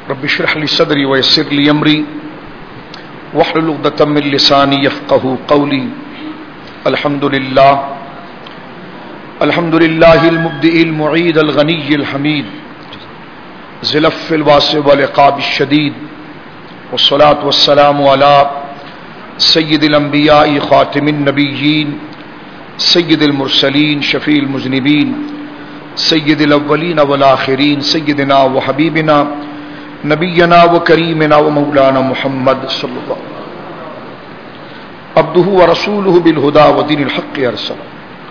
رب اشرح لي صدري ويسر لي امري واحلل عقدة من لساني يفقهوا قولي. الحمد لله المبدئ المعيد الغني الحميد زلف الواسع والعقاب الشديد، والصلاة والسلام على سید الانبیاء خاتم النبیین سید المرسلین شفیع المذنبین سید الاولین والآخرین سیدنا و حبیبنا نبینا و کریمنا و مولانا محمد صلی اللہ علیہ وسلم عبدہ و رسولہ بالہدی و دین الحق ارسلہ.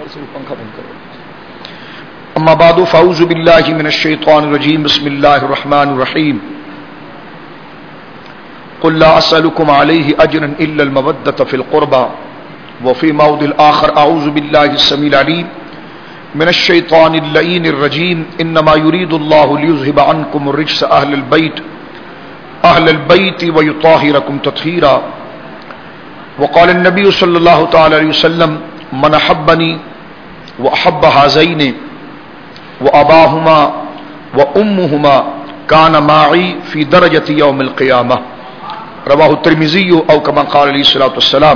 اما بعد فاعوذ باللہ من الشیطان الرجیم. بسم اللہ الرحمن الرحیم. قل لا اسألكم عليه اجرا الا المودة في القربى. وفي موضع آخر اعوذ بالله السميع العليم من الشيطان اللعين الرجيم. انما يريد الله ليذهب عنكم الرجس اهل البيت ويطهركم تطهيرا. وقال النبي صلى الله تعالى عليه وسلم من احبني واحب هذين واباهما وامهما كان معي في درجة يوم القيامة. رواہ الترمذی او کما قال علیہ الصلوۃ والسلام.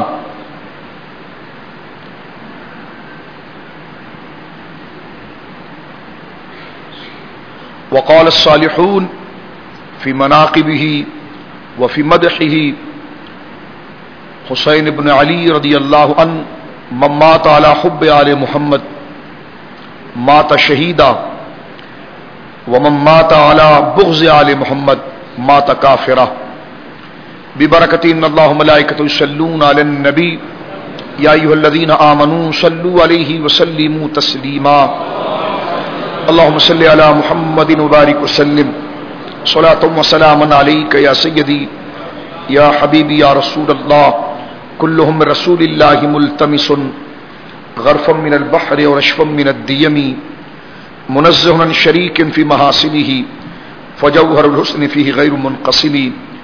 وقال الصالحون في مناقبه وفي مدحه حسین بن علی رضی اللہ عنہ من مات على حب آل محمد مات شہیدا ومن مات على بغض آل محمد مات کافرا. ببرکت ان اللہ ملائکۃ یصلون علی النبی یا ایھا الذین آمنوا صلوا علیہ وسلموا تسلیما. اللهم صل علی محمد وبارک وسلم صلاۃ وسلاما علیک یا سیدی یا حبیبی یا رسول اللہ. کلہم من رسول اللہ ملتمس غرفا من البحر ورشفا من الدیم منزہ عن شریک فی محاسنہ فجوہر الحسن فیہ غیر منقسم.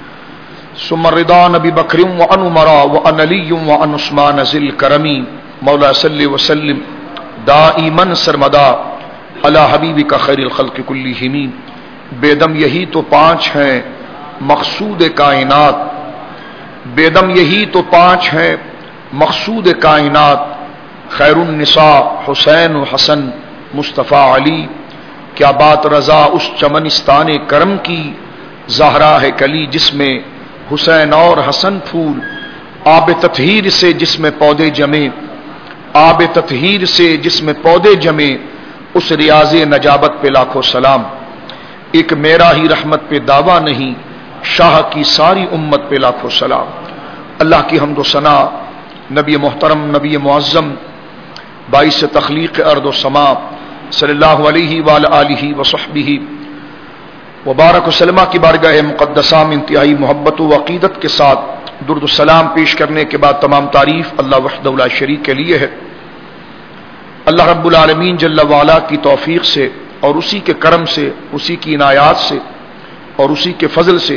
ثم الرضا نبی بکر وعن عمر وعن علی وعن عثمان ذی الکرم. مولا صلی وسلم دائما سرمدا علی حبیبک خیر الخلق کلہم. بیدم یہی تو پانچ ہیں مقصود کائنات، بیدم یہی تو پانچ ہیں مقصود کائنات. خیر النساء حسین و حسن مصطفیٰ علی. کیا بات رضا اس چمنستان کرم کی، زہرا ہے کلی جس میں حسین اور حسن پھول. آب تطہیر سے جس میں پودے جمے، آب تطہیر سے جس میں پودے جمے، اس ریاض نجابت پہ لاکھوں سلام. ایک میرا ہی رحمت پہ دعویٰ نہیں، شاہ کی ساری امت پہ لاکھوں سلام. اللہ کی حمد و ثنا نبی محترم نبی معظم باعث تخلیق ارض و سما صلی اللہ علیہ وآلہ وصحبہ وبارک وسلم کی بارگاہ مقدسہ میں انتہائی محبت و عقیدت کے ساتھ درود و سلام پیش کرنے کے بعد تمام تعریف اللہ وحدہ لا شریک کے لیے ہے. اللہ رب العالمین جل وعلا کی توفیق سے اور اسی کے کرم سے، اسی کی عنایات سے اور اسی کے فضل سے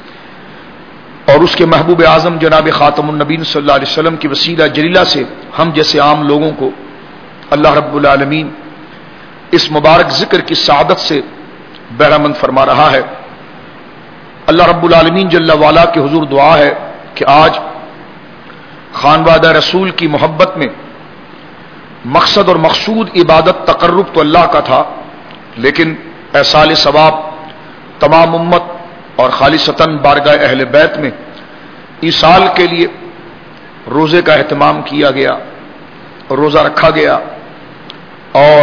اور اس کے محبوب اعظم جناب خاتم النبیین صلی اللہ علیہ وسلم کی وسیلہ جلیلہ سے ہم جیسے عام لوگوں کو اللہ رب العالمین اس مبارک ذکر کی سعادت سے بہرمند فرما رہا ہے. اللہ رب العالمین جل وعلا کے حضور دعا ہے کہ آج خانوادہ رسول کی محبت میں مقصد اور مقصود عبادت تقرب تو اللہ کا تھا، لیکن ایصال ثواب تمام امت اور خالصتاً بارگاہ اہل بیت میں ایصال کے لیے روزے کا اہتمام کیا گیا، روزہ رکھا گیا اور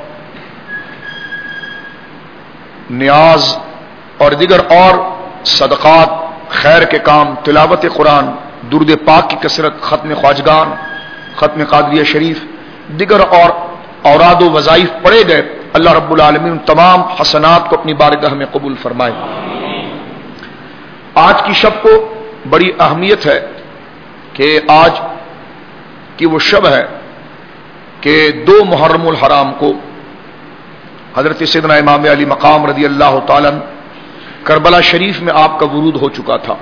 نیاز اور دیگر اور صدقات، خیر کے کام، تلاوت قرآن، درود پاک کی کثرت، ختم خواجگان، ختم قادریہ شریف، دیگر اور اوراد و وظائف پڑھے گئے. اللہ رب العالمین تمام حسنات کو اپنی بارگاہ میں قبول فرمائے. آج کی شب کو بڑی اہمیت ہے کہ آج کی وہ شب ہے کہ 2 محرم الحرام کو حضرت سیدنا امام علی مقام رضی اللہ تعالیٰ عنہ کربلا شریف میں آپ کا ورود ہو چکا تھا.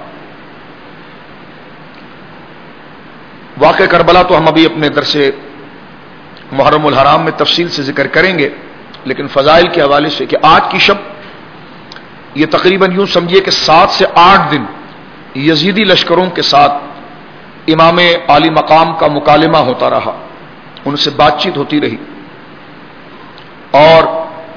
واقع کربلا تو ہم ابھی اپنے درس محرم الحرام میں تفصیل سے ذکر کریں گے، لیکن فضائل کے حوالے سے کہ آج کی شب یہ تقریباً یوں سمجھیے کہ 7 سے 8 دن یزیدی لشکروں کے ساتھ امام عالی مقام کا مکالمہ ہوتا رہا، ان سے بات چیت ہوتی رہی. اور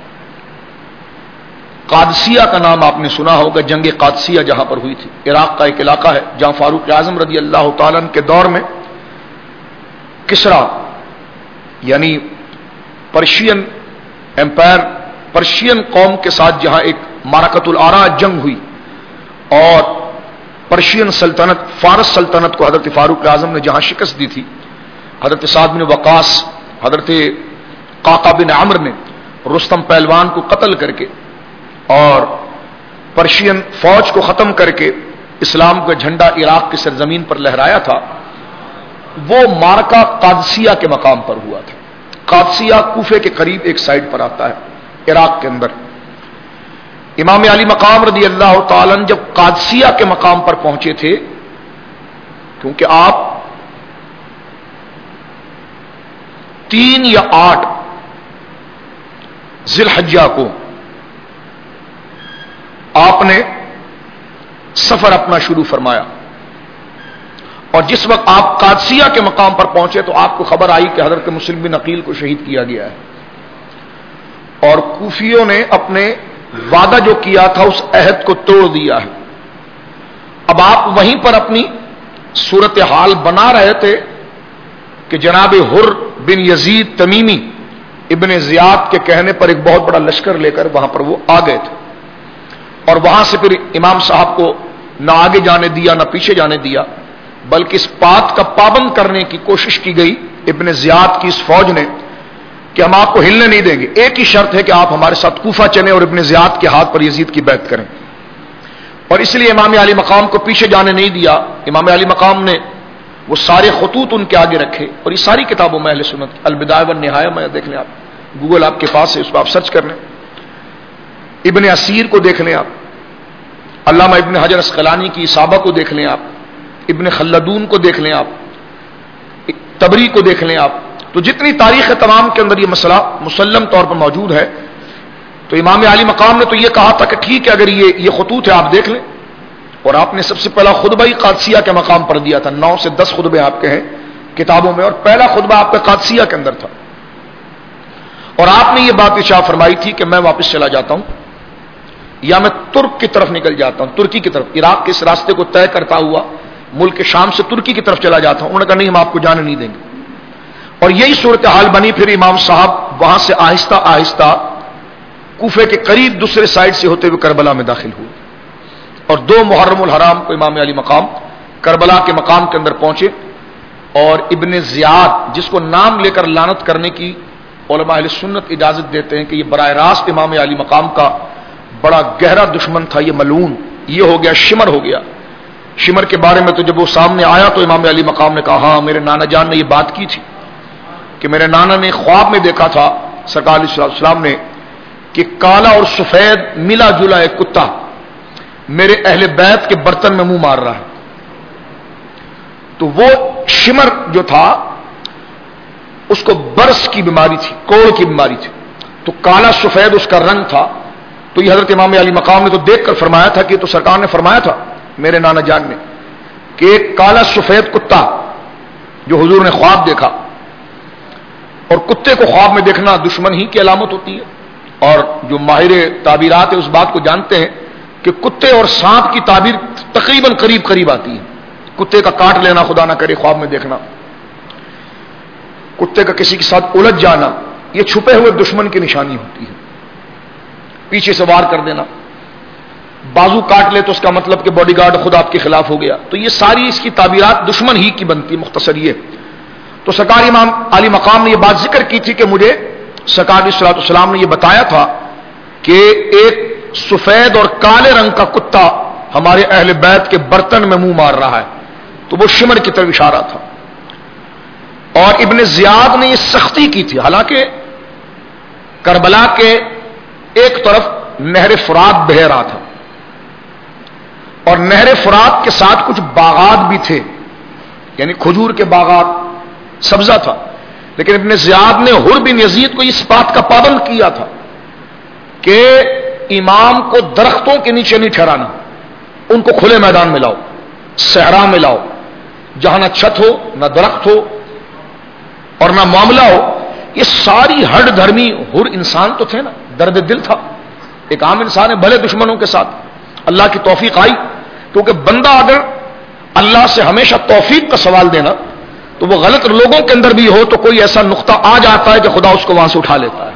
قادسیہ کا نام آپ نے سنا ہوگا، جنگ قادسیہ جہاں پر ہوئی تھی، عراق کا ایک علاقہ ہے جہاں فاروق اعظم رضی اللہ تعالیٰ عنہ کے دور میں کسرا یعنی پرشین امپائر، پرشین قوم کے ساتھ جہاں ایک معرکۃ الآراء جنگ ہوئی اور پرشین سلطنت، فارس سلطنت کو حضرت فاروق اعظم نے جہاں شکست دی تھی، حضرت سعد بن وقاص، حضرت قعقاع بن عمرو نے رستم پہلوان کو قتل کر کے اور پرشین فوج کو ختم کر کے اسلام کا جھنڈا عراق کی سرزمین پر لہرایا تھا. وہ معرکہ قادسیہ کے مقام پر ہوا تھا. قادسیہ کوفے کے قریب ایک سائڈ پر آتا ہے عراق کے اندر. امام علی مقام رضی اللہ تعالیٰ عنہ جب قادسیہ کے مقام پر پہنچے تھے، کیونکہ آپ 3 یا 8 ذی الحجہ کو آپ نے سفر اپنا شروع فرمایا، اور جس وقت آپ قادسیہ کے مقام پر پہنچے تو آپ کو خبر آئی کہ حضرت مسلم بن عقیل کو شہید کیا گیا ہے، اور کوفیوں نے اپنے وعدہ جو کیا تھا اس عہد کو توڑ دیا ہے. اب آپ وہیں پر اپنی صورتحال بنا رہے تھے کہ جناب حر بن یزید تمیمی ابن زیاد کے کہنے پر ایک بہت بڑا لشکر لے کر وہاں پر وہ آ گئے تھے، اور وہاں سے پھر امام صاحب کو نہ آگے جانے دیا نہ پیچھے جانے دیا، بلکہ اس بات کا پابند کرنے کی کوشش کی گئی ابن زیاد کی اس فوج نے کہ ہم آپ کو ہلنے نہیں دیں گے، ایک ہی شرط ہے کہ آپ ہمارے ساتھ کوفہ چلیں اور ابن زیاد کے ہاتھ پر یزید کی بیعت کریں. اور اس لیے امام علی مقام کو پیچھے جانے نہیں دیا. امام علی مقام نے وہ سارے خطوط ان کے آگے رکھے، اور یہ ساری کتابوں میں اہل سنت، البدایہ والنہایہ میں دیکھ لیں، آپ گوگل آپ کے پاس ہے، اس کو آپ سرچ کر لیں. ابن اسیر کو دیکھ لیں آپ، علامہ ابن حجر اسقلانی کی اصابہ کو دیکھ لیں آپ، ابن خلدون کو دیکھ لیں آپ، تبری کو دیکھ لیں آپ. تو جتنی تاریخ ہے تمام کے اندر یہ مسئلہ مسلم طور پر موجود ہے. تو امام علی مقام نے تو یہ کہا تھا کہ ٹھیک ہے اگر یہ خطوط ہے آپ دیکھ لیں، اور آپ نے سب سے پہلا خطبہ ہی قادسیہ کے مقام پر دیا تھا. 9 سے 10 خطبے آپ کے ہیں کتابوں میں، اور پہلا خطبہ آپ کا قادسیہ کے اندر تھا. اور آپ نے یہ بات ارشاد فرمائی تھی کہ میں واپس چلا جاتا ہوں یا میں ترک کی طرف نکل جاتا ہوں، ترکی کی طرف، عراق کے اس راستے کو طے کرتا ہوا ملک شام سے ترکی کی طرف چلا جاتا ہوں. انہوں نے کہا نہیں، ہم آپ کو جانے نہیں دیں گے. اور یہی صورتحال بنی. پھر امام صاحب وہاں سے آہستہ آہستہ کوفے کے قریب دوسرے سائڈ سے ہوتے ہوئے کربلا میں داخل ہوئے، اور 2 محرم الحرام کو امام علی مقام کربلا کے مقام کے اندر پہنچے. اور ابن زیاد جس کو نام لے کر لعنت کرنے کی علماء اہل سنت اجازت دیتے ہیں کہ یہ براہ راست امام علی مقام کا بڑا گہرا دشمن تھا، یہ ملعون. یہ ہو گیا شمر، ہو گیا شمر کے بارے میں. تو جب وہ سامنے آیا تو امام علی مقام نے کہا ہاں میرے نانا جان نے یہ بات کی تھی کہ میرے نانا نے خواب میں دیکھا تھا سرکار علیہ السلام نے کہ کالا اور سفید ملا جلا ایک کتا میرے اہل بیت کے برتن میں منہ مار رہا ہے. تو وہ شمر جو تھا اس کو برس کی بیماری تھی، کوڑ کی بیماری تھی، تو کالا سفید اس کا رنگ تھا. تو یہ حضرت امام علی مقام نے تو دیکھ کر فرمایا تھا کہ تو سرکار نے فرمایا تھا میرے نانا جان نے کہ ایک کالا سفید کتا جو حضور نے خواب دیکھا، اور کتے کو خواب میں دیکھنا دشمن ہی کی علامت ہوتی ہے. اور جو ماہر تعبیرات ہے اس بات کو جانتے ہیں کہ کتے اور سانپ کی تعبیر تقریباً قریب قریب آتی ہے. کتے کا کاٹ لینا خدا نہ کرے خواب میں دیکھنا، کتے کا کسی کے ساتھ الجھ جانا، یہ چھپے ہوئے دشمن کی نشانی ہوتی ہے. پیچھے سے وار کر دینا، بازو کاٹ لے تو اس کا مطلب کہ باڈی گارڈ خود آپ کے خلاف ہو گیا. تو یہ ساری اس کی تعبیرات دشمن ہی کی بنتی، مختصر یہ. تو سرکار امام علی مقام نے یہ بات ذکر کی تھی کہ مجھے سرکار علیہ الصلوۃ والسلام نے یہ بتایا تھا کہ ایک سفید اور کالے رنگ کا کتا ہمارے اہل بیت کے برتن میں منہ مار رہا ہے. تو وہ شمر کی طرف اشارہ تھا. اور ابن زیاد نے یہ سختی کی تھی، حالانکہ کربلا کے ایک طرف نہر فرات بہہ رہا تھا، اور نہر فرات کے ساتھ کچھ باغات بھی تھے، یعنی کھجور کے باغات، سبزہ تھا. لیکن ابن زیاد نے حر بن یزید کو اس بات کا پابند کیا تھا کہ امام کو درختوں کے نیچے نہیں ٹھہرانا، ان کو کھلے میدان میں لاؤ، صحرا میں لاؤ، جہاں نہ چھت ہو نہ درخت ہو اور نہ معاملہ ہو. یہ ساری ہڈ دھرمی ہر انسان تو تھے نا، درد دل تھا، ایک عام انسان ہے بھلے دشمنوں کے ساتھ. اللہ کی توفیق آئی، کیونکہ بندہ اگر اللہ سے ہمیشہ توفیق کا سوال دینا تو وہ غلط لوگوں کے اندر بھی ہو تو کوئی ایسا نقطہ آ جاتا ہے کہ خدا اس کو وہاں سے اٹھا لیتا ہے.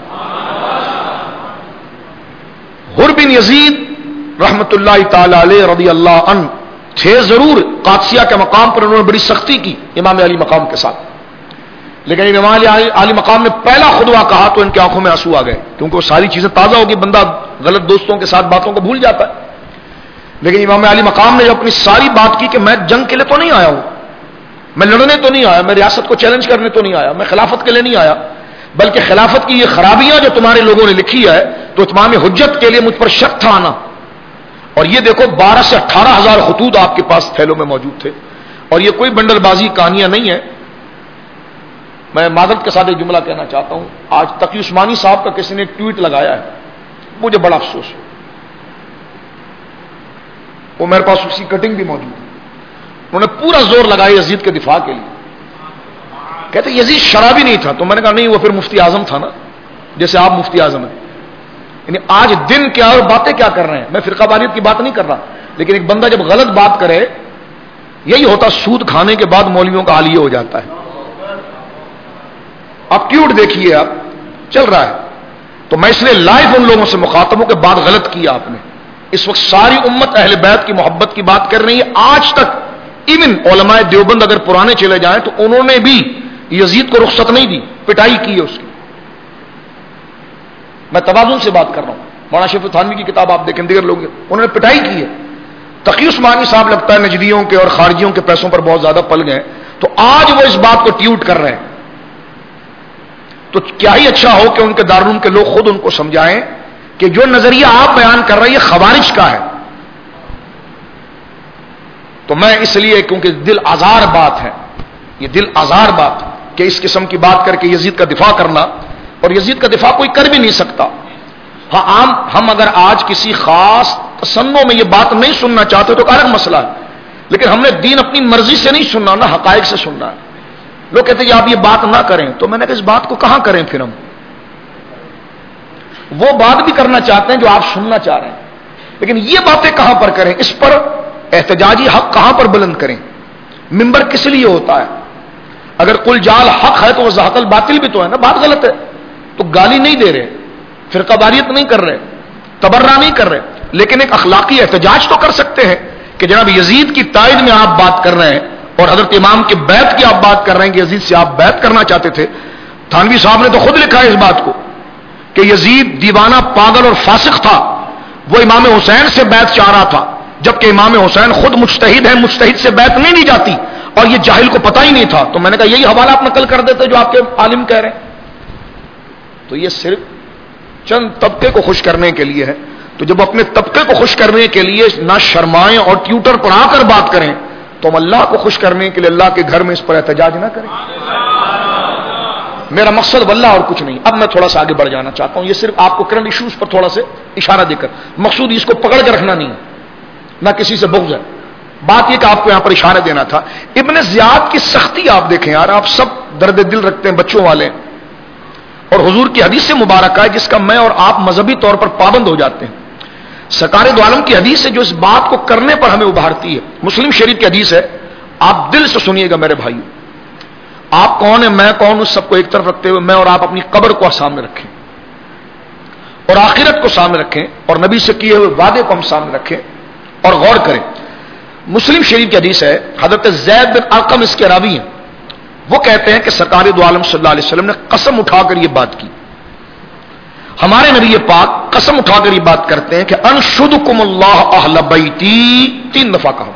حر بن یزید رحمت اللہ تعالی علیہ رضی اللہ عنہ تھے ضرور، قادسیہ کے مقام پر انہوں نے بڑی سختی کی امام علی مقام کے ساتھ، لیکن امام علی مقام نے پہلا خطبہ کہا تو ان کی آنکھوں میں آنسو آ گئے، کیونکہ وہ ساری چیزیں تازہ ہوگی، بندہ غلط دوستوں کے ساتھ باتوں کو بھول جاتا ہے. لیکن امام علی مقام نے جو اپنی ساری بات کی کہ میں جنگ کے لیے تو نہیں آیا ہوں، میں لڑنے تو نہیں آیا، میں ریاست کو چیلنج کرنے تو نہیں آیا، میں خلافت کے لیے نہیں آیا، بلکہ خلافت کی یہ خرابیاں جو تمہارے لوگوں نے لکھی ہے تو اتمام حجت کے لیے مجھ پر شک تھا آنا. اور یہ دیکھو 12 سے 18,000 خطوط آپ کے پاس تھیلوں میں موجود تھے، اور یہ کوئی بنڈل بازی کہانیاں نہیں ہیں. میں معذرت کے ساتھ ایک جملہ کہنا چاہتا ہوں، آج تقی عثمانی صاحب کا کسی نے ایک ٹویٹ لگایا ہے، مجھے بڑا افسوس ہے، وہ میرے پاس اس کی کٹنگ بھی موجود ہے. انہوں نے پورا زور لگایا یزید کے دفاع کے لیے، کہتے یزید شرابی نہیں تھا. تو میں نے کہا نہیں، وہ پھر مفتی اعظم تھا نا، جیسے آپ مفتی اعظم ہیں. یعنی آج دن کیا اور باتیں کیا کر رہے ہیں. میں فرقہ واریت کی بات نہیں کر رہا، لیکن ایک بندہ جب غلط بات کرے، یہی ہوتا سود کھانے کے بعد مولویوں کا حال یہ ہو جاتا ہے. آپ ٹیوٹ دیکھیے، آپ چل رہا ہے. تو میں اس لیے لائیو ان لوگوں سے مخاطب ہوں کہ بات غلط کیا آپ نے. اس وقت ساری امت اہل بیت کی محبت کی بات کر رہی ہے. آج تک ایون علماء دیوبند اگر پرانے چلے جائیں تو انہوں نے بھی یزید کو رخصت نہیں دی، پٹائی کی ہے اس کی. میں توازن سے بات کر رہا ہوں. مولانا شریف تھانوی کی کتاب آپ دیکھیں، دیگر لوگ انہوں نے پٹائی کی ہے. تقی عثمانی صاحب لگتا ہے نجدیوں کے اور خارجیوں کے پیسوں پر بہت زیادہ پل گئے، تو آج وہ اس بات کو ٹیوٹ کر رہے ہیں. تو کیا ہی اچھا ہو کہ ان کے دارالعلوم کے لوگ خود ان کو سمجھائیں کہ جو نظریہ آپ بیان کر رہے ہیں یہ خوارج کا ہے. تو میں اس لیے، کیونکہ دل آزار بات ہے، یہ دل آزار بات کہ اس قسم کی بات کر کے یزید کا دفاع کرنا، اور یزید کا دفاع کوئی کر بھی نہیں سکتا. ہاں ہم اگر آج کسی خاص تسنوں میں یہ بات نہیں سننا چاہتے تو ایک الگ مسئلہ ہے، لیکن ہم نے دین اپنی مرضی سے نہیں سننا نا، حقائق سے سننا ہے. لوگ کہتے ہیں آپ یہ بات نہ کریں، تو میں نے کہا اس بات کو کہاں کریں پھر ہم؟ وہ بات بھی کرنا چاہتے ہیں جو آپ سننا چاہ رہے ہیں، لیکن یہ باتیں کہاں پر کریں؟ اس پر احتجاجی حق کہاں پر بلند کریں؟ ممبر کس لیے ہوتا ہے؟ اگر کل جال حق ہے تو وہ زحق الباطل بھی تو ہے نا. بات غلط ہے تو گالی نہیں دے رہے، فرقہ واریت نہیں کر رہے، تبرہ نہیں کر رہے، لیکن ایک اخلاقی احتجاج تو کر سکتے ہیں کہ جناب یزید کی تائید میں آپ بات کر رہے ہیں اور حضرت امام کے بیعت کی آپ بات کر رہے ہیں کہ یزید سے آپ بیعت کرنا چاہتے تھے. تھانوی صاحب نے تو خود لکھا ہے اس بات کو کہ یزید دیوانہ، پاگل اور فاسق تھا، وہ امام حسین سے بیعت چاہ رہا تھا، جبکہ امام حسین خود مجتہد ہے، مجتہد سے بیعت نہیں دی جاتی، اور یہ جاہل کو پتہ ہی نہیں تھا. تو میں نے کہا یہی حوالہ آپ نقل کر دیتے جو آپ کے عالم کہہ رہے ہیں. تو یہ صرف چند طبقے کو خوش کرنے کے لیے ہے. تو جب اپنے طبقے کو خوش کرنے کے لیے نہ شرمائیں اور ٹیوٹر پر آ کر بات کریں تو ہم اللہ کو خوش کرنے کے لیے اللہ کے گھر میں اس پر احتجاج نہ کریں. میرا مقصد واللہ اور کچھ نہیں. اب میں تھوڑا سا آگے بڑھ جانا چاہتا ہوں. یہ صرف آپ کو کرنٹ ایشوز پر تھوڑا سا اشارہ دے کر، مقصود اس کو پکڑ کے رکھنا نہیں ہے، نہ کسی سے بغض ہے. بات یہ کہ آپ کو یہاں پر اشارہ دینا تھا. ابن زیاد کی سختی آپ دیکھیں یار، آپ سب درد دل رکھتے ہیں بچوں والے، اور حضور کی حدیث سے مبارکہ ہے جس کا میں اور آپ مذہبی طور پر پابند ہو جاتے ہیں. سرکار دو عالم کی حدیث ہے جو اس بات کو کرنے پر ہمیں ابھارتی ہے. مسلم شریف کی حدیث ہے، آپ دل سے سنیے گا میرے بھائیو. آپ کون ہیں، میں کون ہوں، سب کو ایک طرف رکھتے ہوئے میں اور آپ اپنی قبر کو سامنے رکھیں اور آخرت کو سامنے رکھیں اور نبی سے کیے ہوئے وعدے کو ہم سامنے رکھیں اور غور کریں. مسلم شریف کی حدیث ہے، حضرت زید بن ارقم اس کے راوی ہیں. وہ کہتے ہیں کہ سرکار دو عالم صلی اللہ علیہ وسلم نے قسم اٹھا کر یہ بات کی. ہمارے نبی پاک قسم اٹھا کر یہ بات کرتے ہیں کہ انشدکم اللہ اہل بیتی، 3 دفعہ کہا.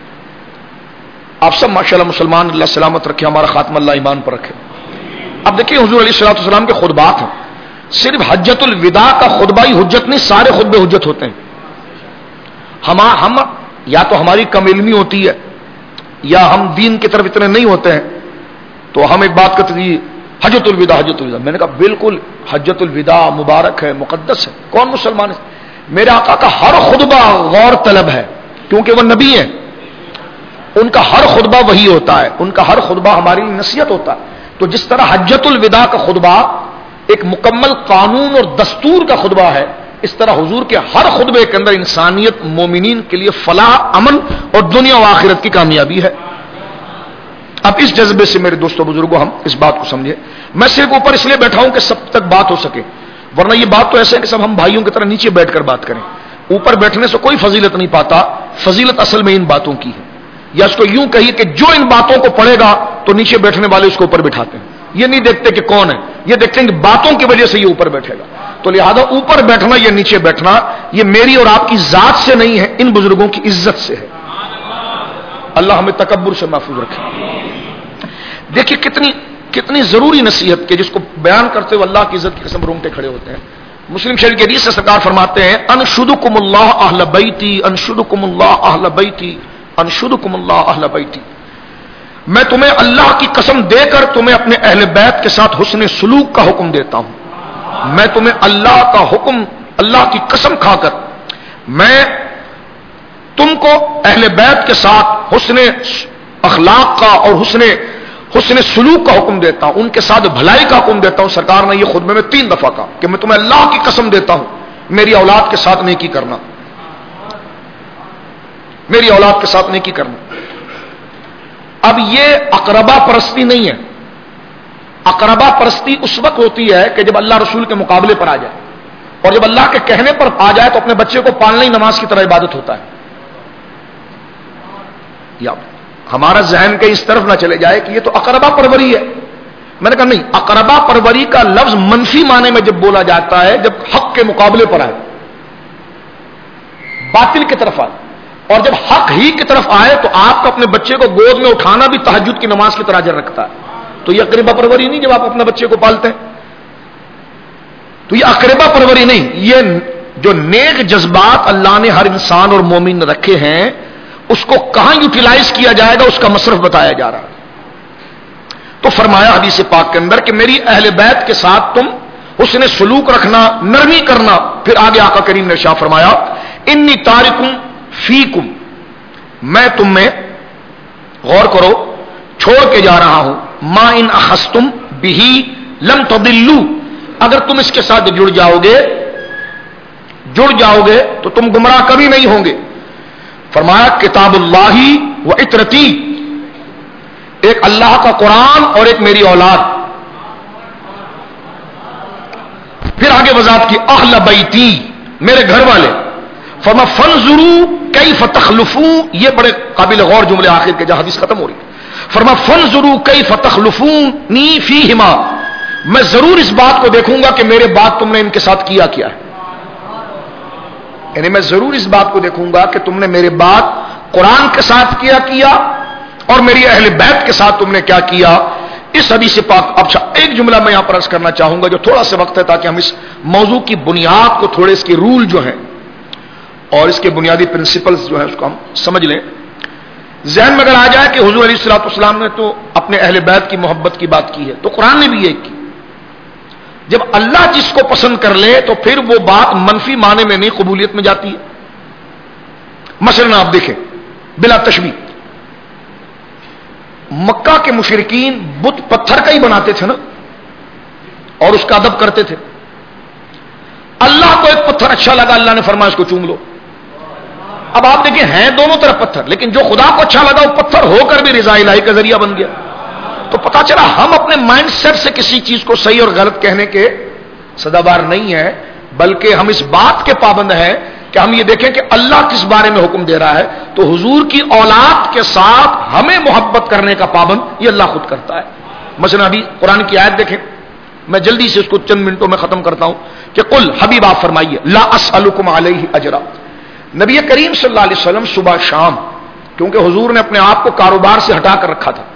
آپ سب ماشاءاللہ مسلمان، اللہ سلامت رکھے، ہمارا خاتمہ اللہ ایمان پر رکھے. اب دیکھیں حضور علیہ الصلوۃ والسلام کے خطبات ہیں، صرف حجت الوداع کا خطبہ ہی حجت نہیں، سارے خطبے حجت ہوتے ہیں. ہم یا تو ہماری کم علمی ہوتی ہے یا ہم دین کی طرف اتنے نہیں ہوتے ہیں، تو ہم ایک بات کرتے ہیں حجت الوداع، حجت الوداع. میں نے کہا بالکل حجت الوداع مبارک ہے، مقدس ہے، کون مسلمان ہے؟ میرے آقا کا ہر خطبہ غور طلب ہے، کیونکہ وہ نبی ہیں، ان کا ہر خطبہ وہی ہوتا ہے، ان کا ہر خطبہ ہماری نصیحت ہوتا ہے. تو جس طرح حجۃ الوداع کا خطبہ ایک مکمل قانون اور دستور کا خطبہ ہے، اس طرح حضور کے ہر خطبے کے اندر انسانیت مومنین کے لیے فلاح، امن اور دنیا و آخرت کی کامیابی ہے. اب اس جذبے سے میرے دوستوں بزرگوں ہم اس بات کو سمجھیں. میں صرف اوپر اس لیے بیٹھا ہوں کہ سب تک بات ہو سکے، ورنہ یہ بات تو ایسے ہے کہ سب ہم بھائیوں کی طرح نیچے بیٹھ کر بات کریں. اوپر بیٹھنے سے کوئی فضیلت نہیں پاتا، فضیلت اصل میں ان باتوں کی ہے. یا اس کو یوں کہیے کہ جو ان باتوں کو پڑھے گا تو نیچے بیٹھنے والے اس کو اوپر بٹھاتے ہیں. یہ نہیں دیکھتے کہ کون ہے، یہ دیکھتے ہیں کہ باتوں کی وجہ سے یہ اوپر بیٹھے گا. تو لہذا اوپر بیٹھنا یا نیچے بیٹھنا یہ میری اور آپ کی ذات سے نہیں ہے، ان بزرگوں کی عزت سے ہے. اللہ ہمیں تکبر سے محفوظ رکھے. دیکھیے کتنی ضروری نصیحت کہ جس کو بیان کرتے ہوئے اللہ کی عزت کی قسم رونگٹے کھڑے ہوتے ہیں. مسلم شریف کی حدیث سے سرکار فرماتے ہیں انشدکم اللہ اہل بیتی، انشدکم اللہ اہل بیتی، انشدکم اللہ اہل بیتی. میں تمہیں اللہ کی قسم دے کر تمہیں اپنے اہل بیت کے ساتھ حسن سلوک کا حکم دیتا ہوں. میں تمہیں اللہ کا حکم، اللہ کی قسم کھا کر میں تم کو اہل بیت کے ساتھ حسن اخلاق کا اور حسن سلوک کا حکم دیتا ہوں، ان کے ساتھ بھلائی کا حکم دیتا ہوں. سرکار نے یہ خطبے میں 3 دفعہ کہا کہ میں تمہیں اللہ کی قسم دیتا ہوں میری اولاد کے ساتھ نیکی کرنا، میری اولاد کے ساتھ نیکی کرنا. اب یہ اقربا پرستی نہیں ہے. اقربا پرستی اس وقت ہوتی ہے کہ جب اللہ رسول کے مقابلے پر آ جائے، اور جب اللہ کے کہنے پر آ جائے تو اپنے بچے کو پالنا ہی نماز کی طرح عبادت ہوتا ہے. یا ہمارا ذہن کہیں اس طرف نہ چلے جائے کہ یہ تو اقربا پروری ہے. میں نے کہا نہیں، اقربا پروری کا لفظ منفی معنی میں جب بولا جاتا ہے جب حق کے مقابلے پر آئے، باطل کی طرف آئے، اور جب حق ہی کی طرف آئے تو آپ کو اپنے بچے کو گود میں اٹھانا بھی تہجد کی نماز کی طرح اجر رکھتا ہے. تو یہ اقربا پروری نہیں جب آپ اپنے بچے کو پالتے ہیں. تو یہ اقربا پروری نہیں، یہ جو نیک جذبات اللہ نے ہر انسان اور مومن نے رکھے ہیں اس کو کہاں یوٹیلائز کیا جائے گا اس کا مصرف بتایا جا رہا ہے. تو فرمایا حدیث پاک کے اندر کہ میری اہل بیت کے ساتھ تم حسن سلوک رکھنا، نرمی کرنا. پھر آگے آقا کریم نے ارشاد فرمایا انی تارکم فیکم، میں تم میں غور کرو چھوڑ کے جا رہا ہوں ما ان اخذتم بہ لم تضلوا، اگر تم اس کے ساتھ جڑ جاؤ گے تو تم گمراہ کبھی نہیں ہوں گے. فرمایا کتاب اللہ و اطرتی، ایک اللہ کا قرآن اور ایک میری اولاد. پھر آگے وضاحت کی اہل بیتی، میرے گھر والے. فرما فانظروا کیف تخلفون، یہ بڑے قابل غور جملے آخر کے جہاں حدیث ختم ہو رہی. فرما فانظروا کیف تخلفونی فیہما، میں ضرور اس بات کو دیکھوں گا کہ میرے بعد تم نے ان کے ساتھ کیا ہے. یعنی میں ضرور اس بات کو دیکھوں گا کہ تم نے میرے بعد قرآن کے ساتھ کیا اور میری اہل بیت کے ساتھ تم نے کیا کیا. اس حدیث پاک. اچھا ایک جملہ میں یہاں پر عرض کرنا چاہوں گا جو تھوڑا سا وقت ہے تاکہ ہم اس موضوع کی بنیاد کو تھوڑے اس کے رول جو ہیں اور اس کے بنیادی پرنسپلز جو ہیں اس کو ہم سمجھ لیں. ذہن میں اگر آ جائے کہ حضور علیہ الصلوۃ والسلام نے تو اپنے اہل بیت کی محبت کی بات کی ہے تو قرآن نے بھی یہ کی. جب اللہ جس کو پسند کر لے تو پھر وہ بات منفی معنی میں نہیں قبولیت میں جاتی ہے. مثلا آپ دیکھیں بلا تشبیہ مکہ کے مشرکین بت پتھر کا ہی بناتے تھے نا اور اس کا ادب کرتے تھے. اللہ کو ایک پتھر اچھا لگا، اللہ نے فرمایا اس کو چوم لو. اب آپ دیکھیں ہیں دونوں طرف پتھر، لیکن جو خدا کو اچھا لگا وہ پتھر ہو کر بھی رضا الہی کا ذریعہ بن گیا. تو پتا چلا ہم اپنے مائنڈ سیٹ سے کسی چیز کو صحیح اور غلط کہنے کے سزاوار نہیں ہے، بلکہ ہم اس بات کے پابند ہیں کہ ہم یہ دیکھیں کہ اللہ کس بارے میں حکم دے رہا ہے. تو حضور کی اولاد کے ساتھ ہمیں محبت کرنے کا پابند یہ اللہ خود کرتا ہے. مثلا ابھی قرآن کی آیت دیکھیں، میں جلدی سے اس کو چند منٹوں میں ختم کرتا ہوں کہ قل حبیب آپ فرمائیے لا اسألکم علیہ اجرا. نبی کریم صلی اللہ علیہ وسلم صبح شام، کیونکہ حضور نے اپنے آپ کو کاروبار سے ہٹا کر رکھا تھا،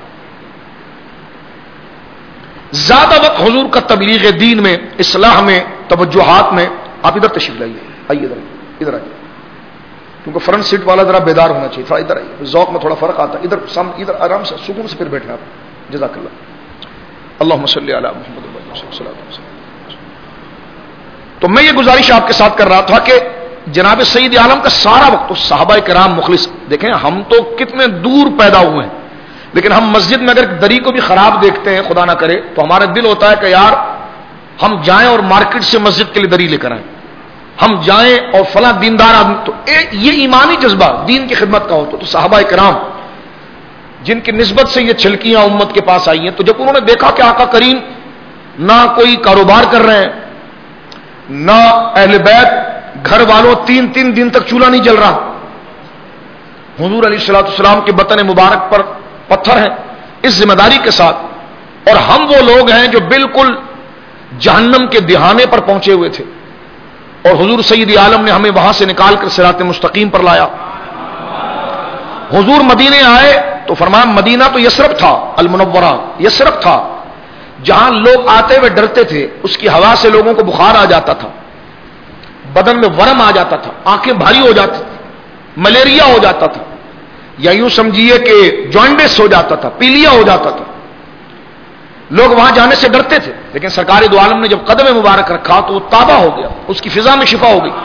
زیادہ وقت حضور کا تبلیغ دین میں، اصلاح میں، توجہات میں. آپ ادھر تشریف لائیے، آئیے ادھر آئیے، کیونکہ فرنٹ سیٹ والا ذرا بیدار ہونا چاہیے. تھوڑا ادھر آئیے، ذوق میں تھوڑا فرق آتا ہے. ادھر آرام سے سکون سے پھر بیٹھنا آپ. جزاک اللہ. اللہم صلی علی محمد وعلی آلہ وصحبہ وسلم. تو میں یہ گزارش آپ کے ساتھ کر رہا تھا کہ جناب سید عالم کا سارا وقت، صحابہ کرام مخلص، دیکھیں ہم تو کتنے دور پیدا ہوئے ہیں، لیکن ہم مسجد میں اگر دری کو بھی خراب دیکھتے ہیں خدا نہ کرے تو ہمارا دل ہوتا ہے کہ یار ہم جائیں اور مارکیٹ سے مسجد کے لیے دری لے کر آئیں، ہم جائیں اور فلاں دیندار آدمی، تو یہ ایمانی جذبہ دین کی خدمت کا ہو تو صحابہ کرام جن کی نسبت سے یہ چھلکیاں امت کے پاس آئی ہیں، تو جب انہوں نے دیکھا کہ آقا کریم نہ کوئی کاروبار کر رہے ہیں، نہ اہل بیت گھر والوں 3 دن تک چولہا نہیں جل رہا، حضور علیہ الصلوۃ والسلام کے بطن مبارک پر پتھر ہیں، اس ذمہ داری کے ساتھ، اور ہم وہ لوگ ہیں جو بالکل جہنم کے دہانے پر پہنچے ہوئے تھے، اور حضور سید عالم نے ہمیں وہاں سے نکال کر صراط مستقیم پر لایا۔ حضور مدینے آئے تو فرمایا مدینہ تو یثرب تھا، المنورہ یثرب تھا، جہاں لوگ آتے ہوئے ڈرتے تھے، اس کی ہوا سے لوگوں کو بخار آ جاتا تھا، بدن میں ورم آ جاتا تھا، آنکھیں بھاری ہو جاتی تھی، ملیریا ہو جاتا تھا، یا یوں سمجھیے کہ جوانڈس ہو جاتا تھا، پیلیا ہو جاتا تھا، لوگ وہاں جانے سے ڈرتے تھے، لیکن سرکار دو عالم نے جب قدم مبارک رکھا تو وہ تابہ ہو گیا، اس کی فضا میں شفا ہو گئی۔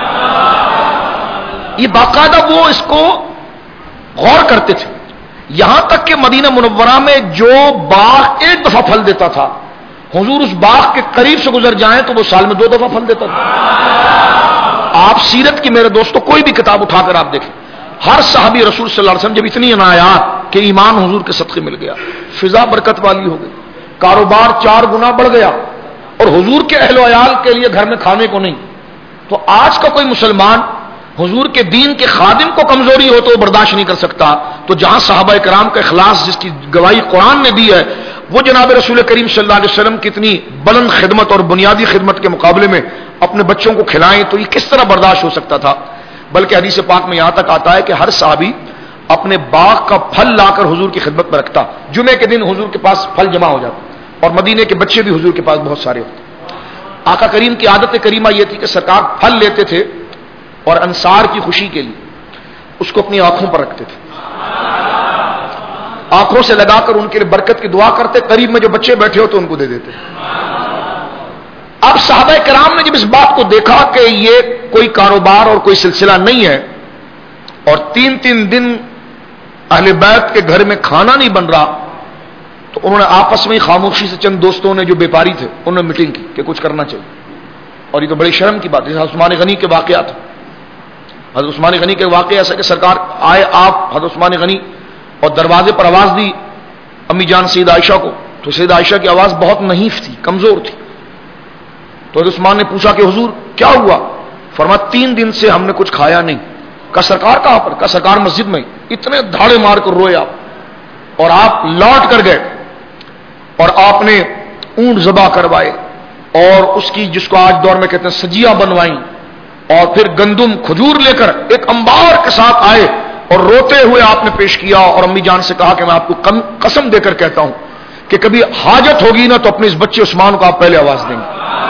یہ باقاعدہ وہ اس کو غور کرتے تھے، یہاں تک کہ مدینہ منورہ میں جو باغ ایک دفعہ پھل دیتا تھا، حضور اس باغ کے قریب سے گزر جائیں تو وہ سال میں 2 دفعہ پھل دیتا تھا۔ آپ سیرت کی میرے دوستوں کوئی بھی کتاب اٹھا کر آپ دیکھیں، ہر صحابی رسول صلی اللہ علیہ وسلم جب اتنی عنایات کہ ایمان حضور کے صدقے مل گیا، فضا برکت والی ہو گئی، کاروبار 4 گنا بڑھ گیا، اور حضور کے اہل و عیال کے لیے گھر میں کھانے کو نہیں، تو آج کا کوئی مسلمان حضور کے دین کے خادم کو کمزوری ہو تو وہ برداشت نہیں کر سکتا، تو جہاں صحابہ کرام کا اخلاص جس کی گواہی قرآن نے دی ہے، وہ جناب رسول کریم صلی اللہ علیہ وسلم کی اتنی بلند خدمت اور بنیادی خدمت کے مقابلے میں اپنے بچوں کو کھلائیں تو یہ کس طرح برداشت ہو سکتا تھا؟ بلکہ حدیث پاک میں یہاں تک آتا ہے کہ ہر صحابی اپنے باغ کا پھل لا کر حضور کی خدمت میں رکھتا، جمعے کے دن حضور کے پاس پھل جمع ہو جاتا، اور مدینے کے بچے بھی حضور کے پاس بہت سارے ہوتے۔ آقا کریم کی عادت کریمہ یہ تھی کہ سرکار پھل لیتے تھے اور انصار کی خوشی کے لیے اس کو اپنی آنکھوں پر رکھتے تھے، آنکھوں سے لگا کر ان کے لیے برکت کی دعا کرتے، قریب میں جو بچے بیٹھے ہوتے ان کو دے دیتے۔ اب صحابہ کرام نے جب اس بات کو دیکھا کہ یہ کوئی کاروبار اور کوئی سلسلہ نہیں ہے، اور 3 دن اہل بیت کے گھر میں کھانا نہیں بن رہا، تو انہوں نے آپس میں خاموشی سے چند دوستوں نے جو بیپاری تھے انہوں نے میٹنگ کی کہ کچھ کرنا چاہیے، اور یہ تو بڑی شرم کی بات ہے۔ حضرت عثمان غنی کے واقعات، حضرت عثمان غنی کے واقعہ ایسا کہ سرکار آئے، آپ حضرت عثمان غنی اور دروازے پر آواز دی امی جان سید عائشہ کو، تو سید عائشہ کی آواز بہت نحیف تھی، کمزور تھی، تو حضرت عثمان نے پوچھا کہ حضور کیا ہوا؟ فرمایا 3 دن سے ہم نے کچھ کھایا نہیں۔ کہا سرکار کہاں پر؟ کہا سرکار مسجد میں۔ اتنے دھاڑے مار کر روئے آپ، اور آپ لوٹ کر گئے اور آپ نے اونٹ ذبح کروائے، اور اس کی جس کو آج دور میں کہتے ہیں سجیاں بنوائیں، اور پھر گندم کھجور لے کر ایک انبار کے ساتھ آئے اور روتے ہوئے آپ نے پیش کیا، اور امی جان سے کہا کہ میں آپ کو قسم دے کر کہتا ہوں کہ کبھی حاجت ہوگی نا تو اپنے اس بچے عثمان کو آپ پہلے آواز دیں گے۔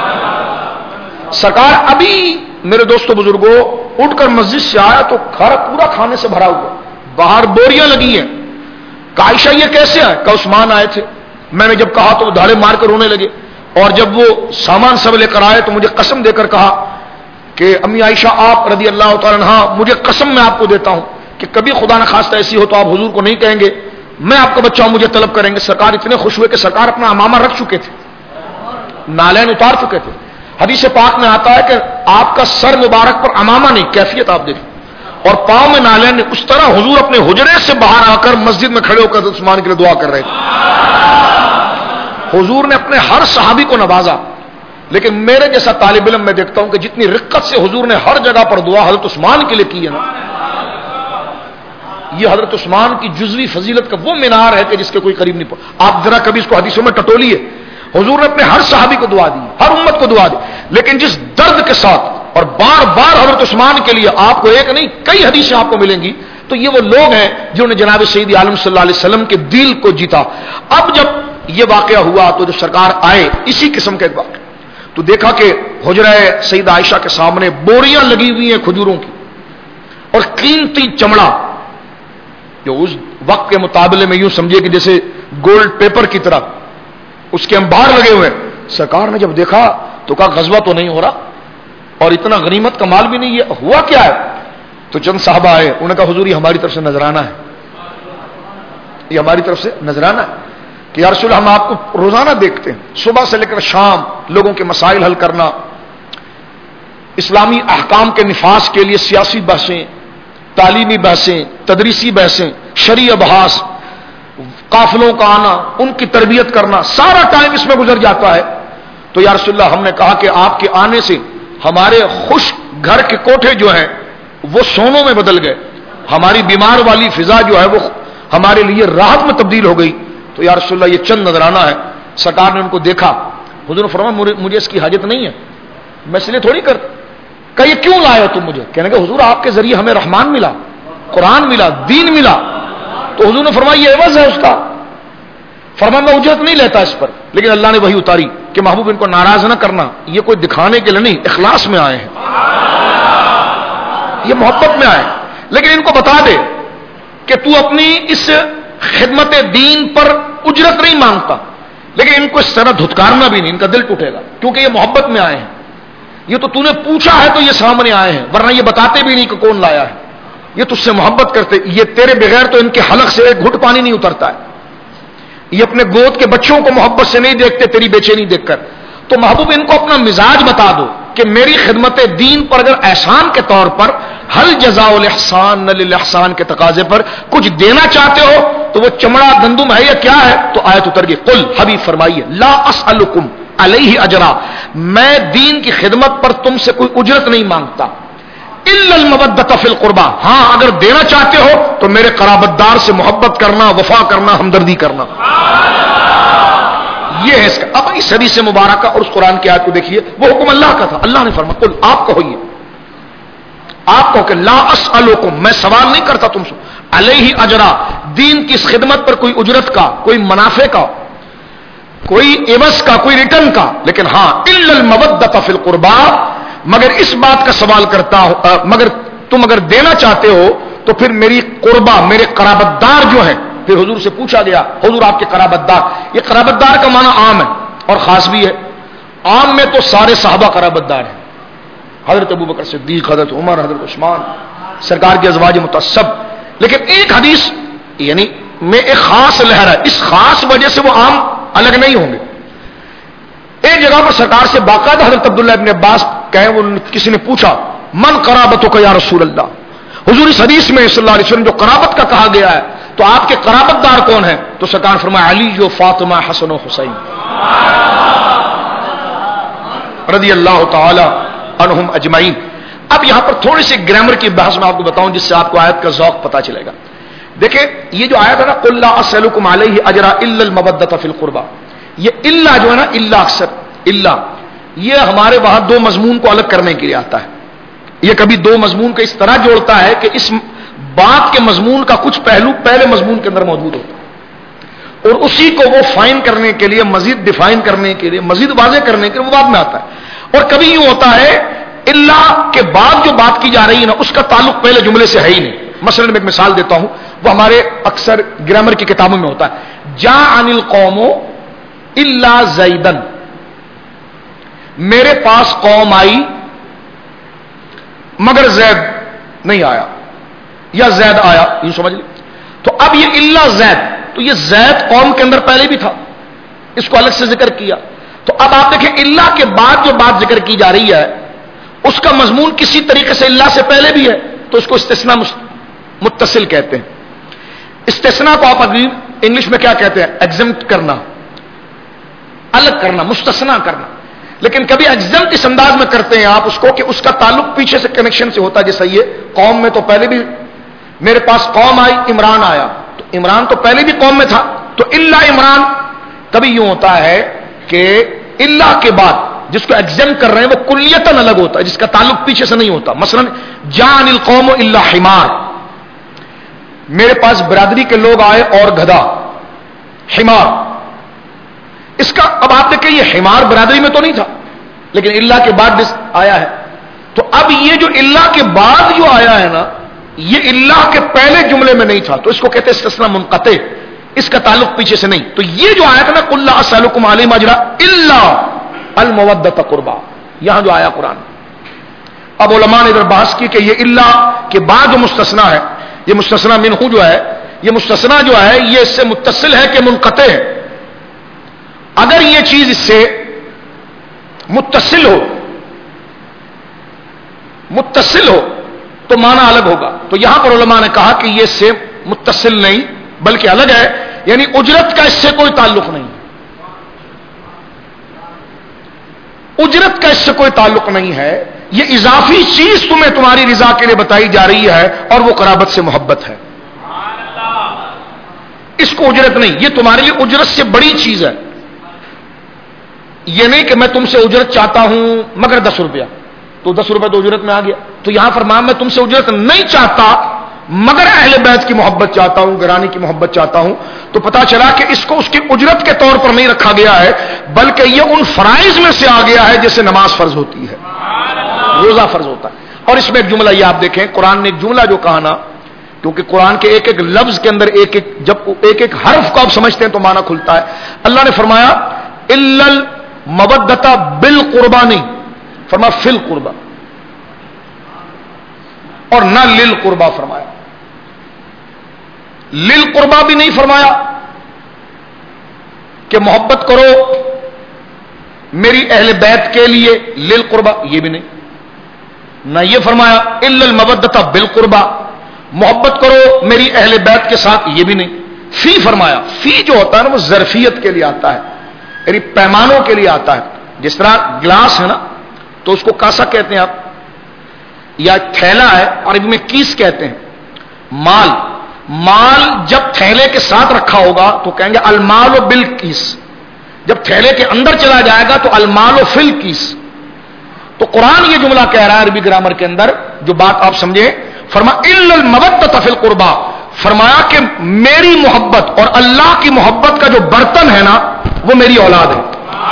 سرکار ابھی میرے دوستوں بزرگوں اٹھ کر مسجد سے آیا تو گھر پورا کھانے سے بھرا ہوا، باہر بوریاں لگی ہیں۔ کہا عائشہ یہ کیسے آئے؟ کہ عثمان آئے تھے، میں نے جب کہا تو وہ دھاڑے مار کر رونے لگے، اور جب وہ سامان سب لے کر آئے تو مجھے قسم دے کر کہا کہ امی عائشہ آپ رضی اللہ تعالیٰ عنہا، مجھے قسم میں آپ کو دیتا ہوں کہ کبھی خدا نہ خواستہ ایسی ہو تو آپ حضور کو نہیں کہیں گے میں آپ کا بچہ ہوں، مجھے طلب کریں گے۔ سرکار اتنے خوش ہوئے کہ سرکار اپنا امامہ رکھ چکے تھے، نالین اتار چکے تھے۔ حدیث پاک میں آتا ہے کہ آپ کا سر مبارک پر امامہ نہیں، کیفیت آپ دیکھیں، اور پاؤں میں نالین، اس طرح حضور اپنے حجرے سے باہر آ کر مسجد میں کھڑے ہو کر عثمان کے لیے دعا کر رہے تھے۔ حضور نے اپنے ہر صحابی کو نوازا، لیکن میرے جیسا طالب علم میں دیکھتا ہوں کہ جتنی رقت سے حضور نے ہر جگہ پر دعا حضرت عثمان کے لیے کی ہے نا، یہ حضرت عثمان کی جزوی فضیلت کا وہ مینار ہے کہ جس کے کوئی قریب نہیں پڑا۔ آپ ذرا کبھی اس کو حدیثوں میں ٹٹولیے، حضور نے اپنے ہر صحابی کو دعا دی، ہر امت کو دعا دی، لیکن جس درد کے ساتھ اور بار بار حضرت عثمان کے لیے آپ کو ایک نہیں کئی حدیثیں آپ کو ملیں گی، تو یہ وہ لوگ ہیں جنہوں نے جناب سید عالم صلی اللہ علیہ وسلم کے دل کو جیتا۔ اب جب یہ واقعہ ہوا تو جب سرکار آئے اسی قسم کا ایک واقعہ، تو دیکھا کہ حجرہ سیدہ عائشہ کے سامنے بوریاں لگی ہوئی ہیں کھجوروں کی، اور قیمتی چمڑا جو اس وقت کے مقابلے میں یوں سمجھے کہ جیسے گولڈ پیپر کی طرح اس کے انبار لگے ہوئے۔ سرکار نے جب دیکھا تو کہا غزوہ تو نہیں ہو رہا، اور اتنا غنیمت کا مال بھی نہیں. یہ ہوا کیا ہے؟ تو چند صحابہ آئے, انہوں نے کہا حضور یہ ہماری طرف سے نذرانہ ہے, یہ ہماری طرف سے نذرانہ ہے کہ یا رسول ہم آپ کو روزانہ دیکھتے ہیں, صبح سے لے کر شام لوگوں کے مسائل حل کرنا, اسلامی احکام کے نفاذ کے لیے سیاسی بحثیں, تعلیمی بحثیں, تدریسی بحثیں, شرعی بحث, قافلوں کا آنا, ان کی تربیت کرنا, سارا ٹائم اس میں گزر جاتا ہے. تو یا رسول اللہ ہم نے کہا کہ آپ کے آنے سے ہمارے خوش گھر کے کوٹھے جو ہیں وہ سونوں میں بدل گئے, ہماری بیمار والی فضا جو ہے وہ ہمارے لیے راحت میں تبدیل ہو گئی. تو یا رسول اللہ یہ چند نذرانہ ہے. سرکار نے ان کو دیکھا, حضور نے فرمایا مجھے اس کی حاجت نہیں ہے, میں اس لیے تھوڑی کرتا. کہ یہ کیوں لائے ہو تم مجھے؟ کہنے کہ حضور آپ کے ذریعے ہمیں رحمان ملا, قرآن ملا, دین ملا. تو حضور نے فرمایا یہ عوض ہے اس کا. فرمایا میں اجرت نہیں لیتا اس پر, لیکن اللہ نے وہی اتاری کہ محبوب ان کو ناراض نہ کرنا, یہ کوئی دکھانے کے لیے نہیں, اخلاص میں آئے ہیں, یہ محبت میں آئے. لیکن ان کو بتا دے کہ تو اپنی اس خدمت دین پر اجرت نہیں مانگتا, لیکن ان کو اس طرح دھتکارنا بھی نہیں, ان کا دل ٹوٹے گا, کیونکہ یہ محبت میں آئے ہیں. یہ تو نے پوچھا ہے تو یہ سامنے آئے ہیں, ورنہ یہ بتاتے بھی نہیں کہ کون لایا ہے. یہ تجھ سے محبت کرتے, یہ تیرے بغیر تو ان کے حلق سے ایک گھٹ پانی نہیں اترتا ہے. یہ اپنے گود کے بچوں کو محبت سے نہیں دیکھتے تیری بے چینی دیکھ کر. تو محبوب ان کو اپنا مزاج بتا دو کہ میری خدمت دین پر اگر احسان کے طور پر ہل جزاء الاحسان نہ للاحسان کے تقاضے پر کچھ دینا چاہتے ہو تو وہ چمڑا گندم ہے یا کیا ہے؟ تو آیت اتر گئی, قل حبیب فرمائیے لا اسألکم علیہ اجرا, میں دین کی خدمت پر تم سے کوئی اجرت نہیں مانگتا, الا المودۃ فی القربى, ہاں اگر دینا چاہتے ہو تو میرے قرابت دار سے محبت کرنا, وفا کرنا, ہمدردی کرنا. یہ ہے اس کا. اب اس حدیث مبارکہ اور اس قرآن کی آیت کو دیکھیے, وہ حکم اللہ کا تھا. اللہ نے فرمایا قل, آپ کہو, یہ آپ کہو کہ لا اسألکم, میں سوال نہیں کرتا تم سے, علیہ اجرا, دین کی اس خدمت پر کوئی اجرت کا, کوئی منافع کا, کوئی عوض کا, کوئی ریٹرن کا, لیکن ہاں الا المودۃ فی القربى, مگر اس بات کا سوال کرتا ہوں, مگر تم اگر دینا چاہتے ہو تو پھر میری قربا, میرے قرابت دار جو ہیں. پھر حضور سے پوچھا گیا حضور آپ کے قرابت دار, یہ قرابت دار کا معنی عام ہے اور خاص بھی ہے. عام میں تو سارے صحابہ قرابت دار ہیں, حضرت ابوبکر صدیق, حضرت عمر, حضرت عثمان, سرکار کے ازواج متعصب. لیکن ایک حدیث یعنی میں ایک خاص لہر ہے, اس خاص وجہ سے وہ عام الگ نہیں ہوں گے. ایک جگہ پر سرکار سے باقاعدہ حضرت عبداللہ ابن عباس کہیں, وہ کسی نے پوچھا من قرابتک یا رسول اللہ, حضور اس حدیث میں صلی اللہ علیہ وسلم جو قرابت کا کہا گیا ہے تو آپ کے قرابت دار کون ہیں؟ تو سرکار فرمایا علی و فاطمہ, حسن و حسین رضی اللہ تعالی عنہم اجمعین. اب یہاں پر تھوڑی سی گرامر کی بحث میں آپ کو بتاؤں جس سے آپ کو آیت کا ذوق پتا چلے گا. دیکھیں یہ جو آیت ہے نا قل لا اسألکم علیہ اجرا الا المودۃ فی القربى, یہ الا جو ہے نا, الا اکثر الا یہ ہمارے وہاں دو مضمون کو الگ کرنے کے لیے آتا ہے. یہ کبھی دو مضمون کو اس طرح جوڑتا ہے کہ اس بات کے مضمون کا کچھ پہلو پہلے مضمون کے اندر موجود ہوتا ہے اور اسی کو وہ فائن کرنے کے لیے, مزید ڈیفائن کرنے کے لیے, مزید واضح کرنے کے لیے وہ بعد میں آتا ہے. اور کبھی یوں ہوتا ہے اللہ کے بعد جو بات کی جا رہی ہے نا اس کا تعلق پہلے جملے سے ہے ہی نہیں. مثلا میں ایک مثال دیتا ہوں, وہ ہمارے اکثر گرامر کی کتابوں میں ہوتا ہے, جاء القوم الا زیدن, میرے پاس قوم آئی مگر زید نہیں آیا, یا زید آیا, یہ سمجھ لیں. تو اب یہ الا زید, تو یہ زید قوم کے اندر پہلے بھی تھا, اس کو الگ سے ذکر کیا. تو اب آپ دیکھیں اللہ کے بعد جو بات ذکر کی جا رہی ہے اس کا مضمون کسی طریقے سے اللہ سے پہلے بھی ہے, تو اس کو استثناء متصل کہتے ہیں. استثناء کو آپ انگلش میں کیا کہتے ہیں؟ ایگزمپٹ کرنا, الگ کرنا, مستثنا کرنا. لیکن کبھی ایگزمپٹ اس انداز میں کرتے ہیں آپ اس کو کہ اس کا تعلق پیچھے سے کنیکشن سے ہوتا ہے. جیسا یہ قوم میں تو پہلے بھی میرے پاس قوم آئی, عمران آیا, تو عمران تو پہلے بھی قوم میں تھا, تو الا عمران. کبھی یوں ہوتا ہے کہ اللہ کے بعد جس کو ایگزم کر رہے ہیں وہ کلیتاً الگ ہوتا ہے, جس کا تعلق پیچھے سے نہیں ہوتا. مثلا جان القوم الا حمار, میرے پاس برادری کے لوگ آئے اور گدھا, حمار. اس کا اب آپ دیکھیں یہ حمار برادری میں تو نہیں تھا لیکن اللہ کے بعد آیا ہے. تو اب یہ جو اللہ کے بعد جو آیا ہے نا یہ اللہ کے پہلے جملے میں نہیں تھا, تو اس کو کہتے ہیں استثناء منقطع, اس کا تعلق پیچھے سے نہیں. تو یہ جو آیا تھا نا قل لا اسألکم علیہ اجرا الا المودۃ قربا, یہاں جو آیا قرآن اب علماء نے ادھر بحث کی کہ یہ الا کے بعد جو مستثنا ہے، یہ مستثنا منہ جو ہے، یہ مستثنا جو ہے یہ اس سے متصل ہے کہ منقطع ہے؟ اگر یہ چیز اس سے متصل ہو تو معنی الگ ہوگا. تو یہاں پر علماء نے کہا کہ یہ اس سے متصل نہیں بلکہ الگ ہے، یعنی اجرت کا اس سے کوئی تعلق نہیں، اجرت کا اس سے کوئی تعلق نہیں ہے. یہ اضافی چیز تمہیں تمہاری رضا کے لیے بتائی جا رہی ہے اور وہ قرابت سے محبت ہے، اس کو اجرت نہیں. یہ تمہارے لیے اجرت سے بڑی چیز ہے. یہ نہیں کہ میں تم سے اجرت چاہتا ہوں مگر 10 روپیہ، تو 10 روپے تو اجرت میں آ گیا. تو یہاں فرمایا میں تم سے اجرت نہیں چاہتا مگر اہل بیت کی محبت چاہتا ہوں، گرانی کی محبت چاہتا ہوں. تو پتا چلا کہ اس کو اس کی اجرت کے طور پر نہیں رکھا گیا ہے بلکہ یہ ان فرائض میں سے آ گیا ہے جیسے نماز فرض ہوتی ہے، روزہ فرض ہوتا ہے. اور اس میں ایک جملہ یہ آپ دیکھیں، قرآن نے ایک جملہ جو کہا نا، کیونکہ قرآن کے ایک ایک لفظ کے اندر جب ایک ایک حرف کو آپ سمجھتے ہیں تو معنی کھلتا ہے. اللہ نے فرمایا الا المودۃ بالقربہ، نہیں فرمایا فی القربہ، اور نہ للقربہ فرمایا. للقربہ بھی نہیں فرمایا کہ محبت کرو میری اہل بیت کے لیے، للقربہ یہ بھی نہیں. نہ یہ فرمایا الا المودۃ بالقربہ، محبت کرو میری اہل بیت کے ساتھ، یہ بھی نہیں. فی فرمایا. فی جو ہوتا ہے نا وہ ظرفیت کے لیے آتا ہے، یعنی پیمانوں کے لیے آتا ہے. جس طرح گلاس ہے نا تو اس کو کاسا کہتے ہیں آپ، یا تھیلا ہے عربی میں کیس کہتے ہیں. مال جب تھیلے کے ساتھ رکھا ہوگا تو کہیں گے المال بالکیس، جب تھیلے کے اندر چلا جائے گا تو المال فی الکیس. تو قرآن یہ جملہ کہہ رہا ہے عربی گرامر کے اندر، جو بات آپ سمجھیں، فرمایا الا المودۃ فی القربہ، فرمایا کہ میری محبت اور اللہ کی محبت کا جو برتن ہے نا وہ میری اولاد ہے.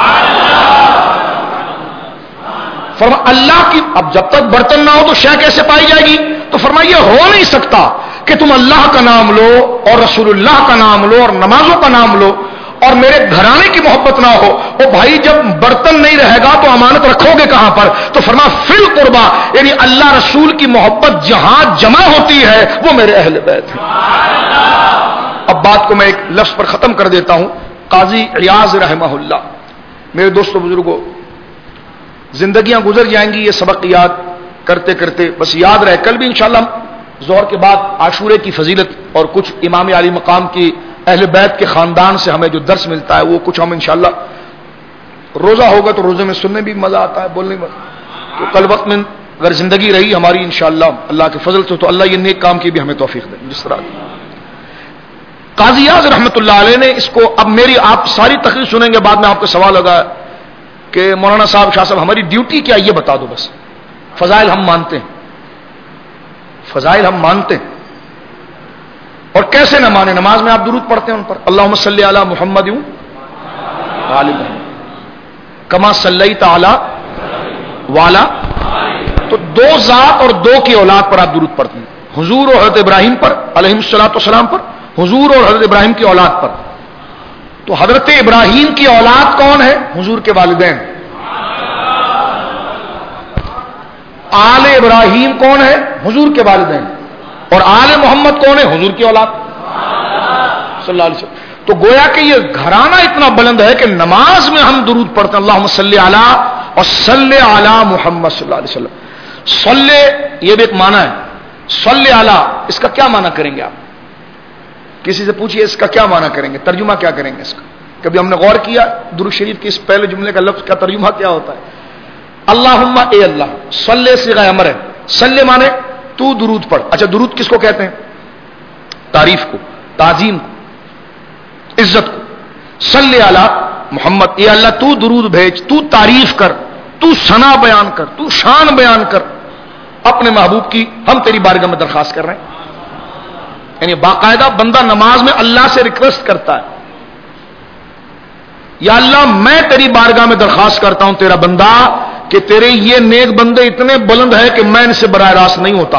فرمایا اللہ کی، اب جب تک برتن نہ ہو تو شے کیسے پائی جائے گی؟ تو فرمایا یہ ہو نہیں سکتا کہ تم اللہ کا نام لو اور رسول اللہ کا نام لو اور نمازوں کا نام لو اور میرے گھرانے کی محبت نہ ہو. او بھائی جب برتن نہیں رہے گا تو امانت رکھو گے کہاں پر؟ تو فرمایا فی القربہ، یعنی اللہ رسول کی محبت جہاں جمع ہوتی ہے وہ میرے اہل بیت ہیں. اب بات کو میں ایک لفظ پر ختم کر دیتا ہوں. قاضی عیاض رحمہ اللہ، میرے دوستوں بزرگوں، زندگیاں گزر جائیں گی یہ سبق یاد کرتے کرتے، بس یاد رہے. کل بھی انشاءاللہ ظہر کے بعد عاشورے کی فضیلت اور کچھ امام عالی مقام کی اہل بیت کے خاندان سے ہمیں جو درس ملتا ہے وہ کچھ ہم انشاءاللہ، روزہ ہوگا تو روزے میں سننے بھی مزہ آتا ہے، بولنے میں. تو کل وقت میں اگر زندگی رہی ہماری انشاءاللہ اللہ کے فضل سے تو اللہ یہ نیک کام کی بھی ہمیں توفیق دے. جس طرح قاضی اعظم رحمۃ اللہ علیہ نے اس کو، اب میری آپ ساری تقریر سنیں گے، بعد میں آپ کو سوال ہوگا کہ مولانا صاحب، شاہ صاحب، ہماری ڈیوٹی کیا یہ بتا دو بس. فضائل ہم مانتے ہیں، فضائل ہم مانتے ہیں، اور کیسے نہ مانے؟ نماز میں آپ درود پڑھتے ہیں ان پر، اللہم صلی علی محمد آل محمد کما صلیت علی والا. تو دو ذات اور دو کی اولاد پر آپ درود پڑھتے ہیں، حضور اور حضرت ابراہیم پر علیہ الصلوۃ والسلام پر، حضور اور حضرت ابراہیم کی اولاد پر. تو حضرت ابراہیم کی اولاد کون ہے؟ حضور کے والدین. آل ابراہیم کون ہے؟ حضور کے والدین. اور آل محمد کون ہے؟ حضور کی اولاد صلی اللہ علیہ وسلم. تو گویا کہ یہ گھرانہ اتنا بلند ہے کہ نماز میں ہم درود پڑھتے ہیں، اللہم صلی علی اور صلی علی محمد صلی اللہ علیہ وسلم. صلی یہ بھی ایک معنی ہے، صلی علی اس کا کیا معنی کریں گے آپ؟ کسی سے پوچھئے اس کا کیا معنی کریں گے، ترجمہ کیا کریں گے اس کا؟ کبھی ہم نے غور کیا درود شریف کے اس پہلے جملے کا لفظ کا ترجمہ کیا ہوتا ہے؟ اللہم اے اللہ، صلی صیغہ امر ہے، صلی مانے تو درود پڑھ. اچھا درود کس کو کہتے ہیں؟ تعریف کو، تعظیم کو، عزت کو. صلی علی محمد، اے اللہ تو درود بھیج، تو تعریف کر، تو ثنا بیان کر، تو شان بیان کر اپنے محبوب کی. ہم تیری بارگاہ میں درخواست کر رہے ہیں. یعنی باقاعدہ بندہ نماز میں اللہ سے ریکویسٹ کرتا ہے، یا اللہ میں تیری بارگاہ میں درخواست کرتا ہوں تیرا بندہ کہ تیرے یہ نیک بندے اتنے بلند ہے کہ میں ان سے براہ راست نہیں ہوتا.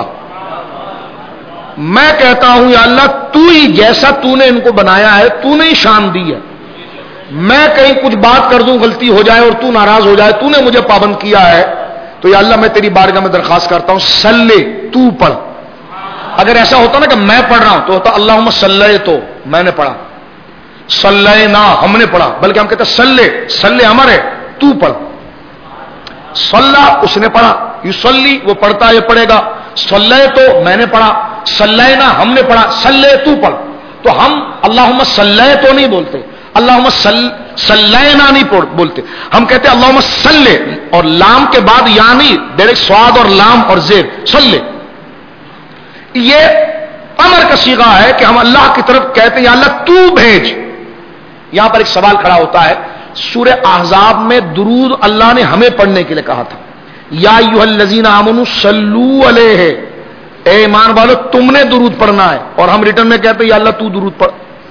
میں کہتا ہوں یا اللہ تو ہی جیسا تو نے ان کو بنایا ہے تو نے ہی شان دی ہے. میں کہیں کچھ بات کر دوں غلطی ہو جائے اور تو ناراض ہو جائے، تو نے مجھے پابند کیا ہے، تو یا اللہ میں تیری بارگاہ میں درخواست کرتا ہوں صلی تو پڑھ. اگر ایسا ہوتا نا کہ میں پڑھ رہا ہوں تو ہوتا اللہم صلی تو میں نے پڑھا، صلینا ہم نے پڑھا، بلکہ ہم کہتے ہیں صلی ہمارے تو پڑھ. صلی اس نے پڑھا، یصلی وہ پڑھتا ہے پڑھے گا، صلی تو میں نے پڑھا، صلینا ہم نے پڑھا، صلی تو پڑھ. تو ہم اللہم صلی تو نہیں بولتے، اللہم صلینا نہیں بولتے، ہم کہتے ہیں اللہم صلی اور لام کے بعد یعنی ڈائریکٹ سواد اور لام اور زیر صلی. یہ امر کا صیغہ ہے کہ ہم اللہ کی طرف کہتے ہیں یا اللہ تو بھیج. یہاں پر ایک سوال کھڑا ہوتا ہے، سورہ احزاب میں درود اللہ نے ہمیں پڑھنے کے لیے کہا تھا، یا ایھا الذین آمنوا صلوا علیہ، اے ایمان والو تم نے درود پڑھنا ہے، اور ہم ریٹرن میں کہتے ہیں یا اللہ تو درود پڑھ.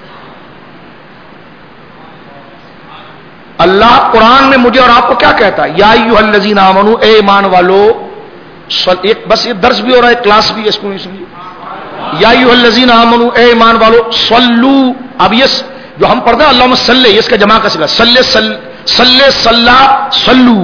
اللہ قرآن میں مجھے اور آپ کو کیا کہتا ہے؟ یا ایھا الذین آمنوا، اے ایمان والو. بس یہ درس بھی ہو رہا ہے، کلاس بھی ہے، اس کو نہیں سمجھے. یا ایھا الذین آمنوا، اے ایمان والو، صلو. اب یہ جو ہم پڑھتے ہیں اللہم صلی، اس کا جمع کا صیغہ صلی صلو.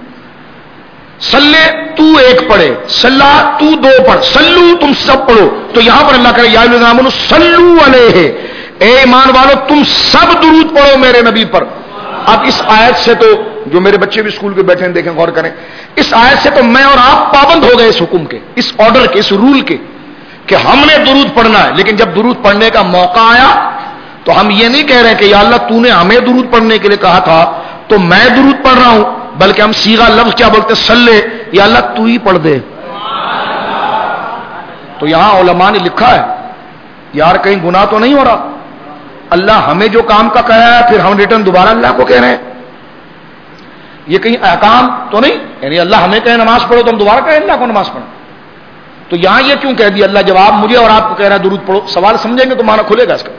صلی تو ایک پڑھے، صلا تو دو پڑھ، صلو تم سب پڑھو. تو یہاں پر اللہ کرے یا ایھا الذین آمنوا صلو علیہ، اے ایمان والو تم سب درود پڑھو میرے نبی پر. اب اس آیت سے تو جو میرے بچے بھی اسکول کے بیٹھے ہیں دیکھیں غور کریں، اس آیت سے تو میں اور آپ پابند ہو گئے اس حکم کے، اس آرڈر کے، اس رول کے کہ ہم نے درود پڑھنا ہے. لیکن جب درود پڑھنے کا موقع آیا تو ہم یہ نہیں کہہ رہے کہ یا اللہ تو نے ہمیں درود پڑھنے کے لیے کہا تھا تو میں درود پڑھ رہا ہوں، بلکہ ہم صیغہ لفظ کیا بولتے ہیں؟ صلی. یا اللہ تو ہی پڑھ دے. تو یہاں علماء نے لکھا ہے یار کہیں گناہ تو نہیں ہو رہا، اللہ ہمیں جو کام کا کہا ہے پھر ہم ریٹرن دوبارہ اللہ کو کہہ رہے ہیں، یہ کہیں احکام تو نہیں؟ یعنی اللہ ہمیں کہے نماز پڑھو تو ہم دوبارہ کہیں اللہ کو نماز پڑھو. تو یہاں یہ کیوں کہہ دیا اللہ جواب مجھے اور آپ کو کہہ رہا ہے درود پڑھو؟ سوال سمجھیں گے تو معنی کھلے گا اس کا،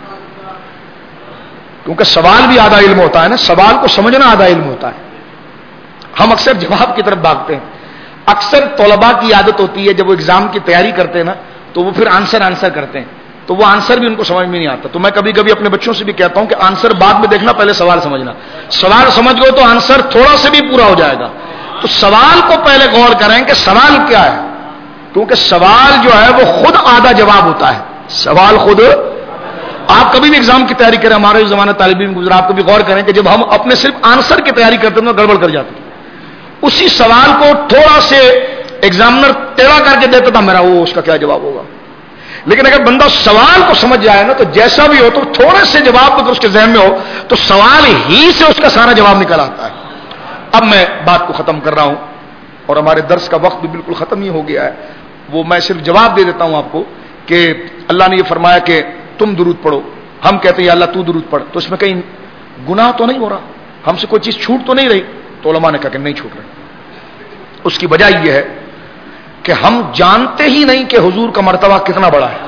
کیونکہ سوال بھی آدھا علم ہوتا ہے نا، سوال کو سمجھنا آدھا علم ہوتا ہے. ہم اکثر جواب کی طرف بھاگتے ہیں. اکثر طلباء کی عادت ہوتی ہے جب وہ ایگزام کی تیاری کرتے ہیں نا تو وہ پھر آنسر کرتے ہیں، تو وہ آنسر بھی ان کو سمجھ میں نہیں آتا. تو میں کبھی کبھی اپنے بچوں سے بھی کہتا ہوں کہ آنسر بعد میں دیکھنا، پہلے سوال سمجھنا. سوال سمجھ گئے تو آنسر تھوڑا سے بھی پورا ہو جائے گا. تو سوال کو پہلے غور کریں کہ سوال کیا ہے، کیونکہ سوال جو ہے وہ خود آدھا جواب ہوتا ہے. سوال خود. آپ کبھی بھی ایگزام کی تیاری کریں، ہمارے زمانہ طالب علم گزرا، آپ کبھی غور کریں کہ جب ہم اپنے صرف آنسر کی تیاری کرتے ہیں تو گڑبڑ کر جاتے ہیں. اسی سوال کو تھوڑا سے ایگزامنر ٹیڑھا کر کے دیتا تھا میرا وہ اس کا کیا جواب ہوگا. لیکن اگر بندہ سوال کو سمجھ جائے نا تو جیسا بھی ہو تو تھوڑے سے جواب اگر اس کے ذہن میں ہو تو سوال ہی سے اس کا سارا جواب نکل آتا ہے. اب میں بات کو ختم کر رہا ہوں اور ہمارے درس کا وقت بھی بالکل ختم ہی ہو گیا ہے. وہ میں صرف جواب دے دیتا ہوں آپ کو کہ اللہ نے یہ فرمایا کہ تم درود پڑھو، ہم کہتے ہیں یا اللہ تو درود پڑھ، تو اس میں کہیں گناہ تو نہیں ہو رہا، ہم سے کوئی چیز چھوٹ تو نہیں رہی؟ تو علماء نے کہا کہ نہیں چھوٹ رہی. اس کی وجہ یہ ہے کہ ہم جانتے ہی نہیں کہ حضور کا مرتبہ کتنا بڑا ہے.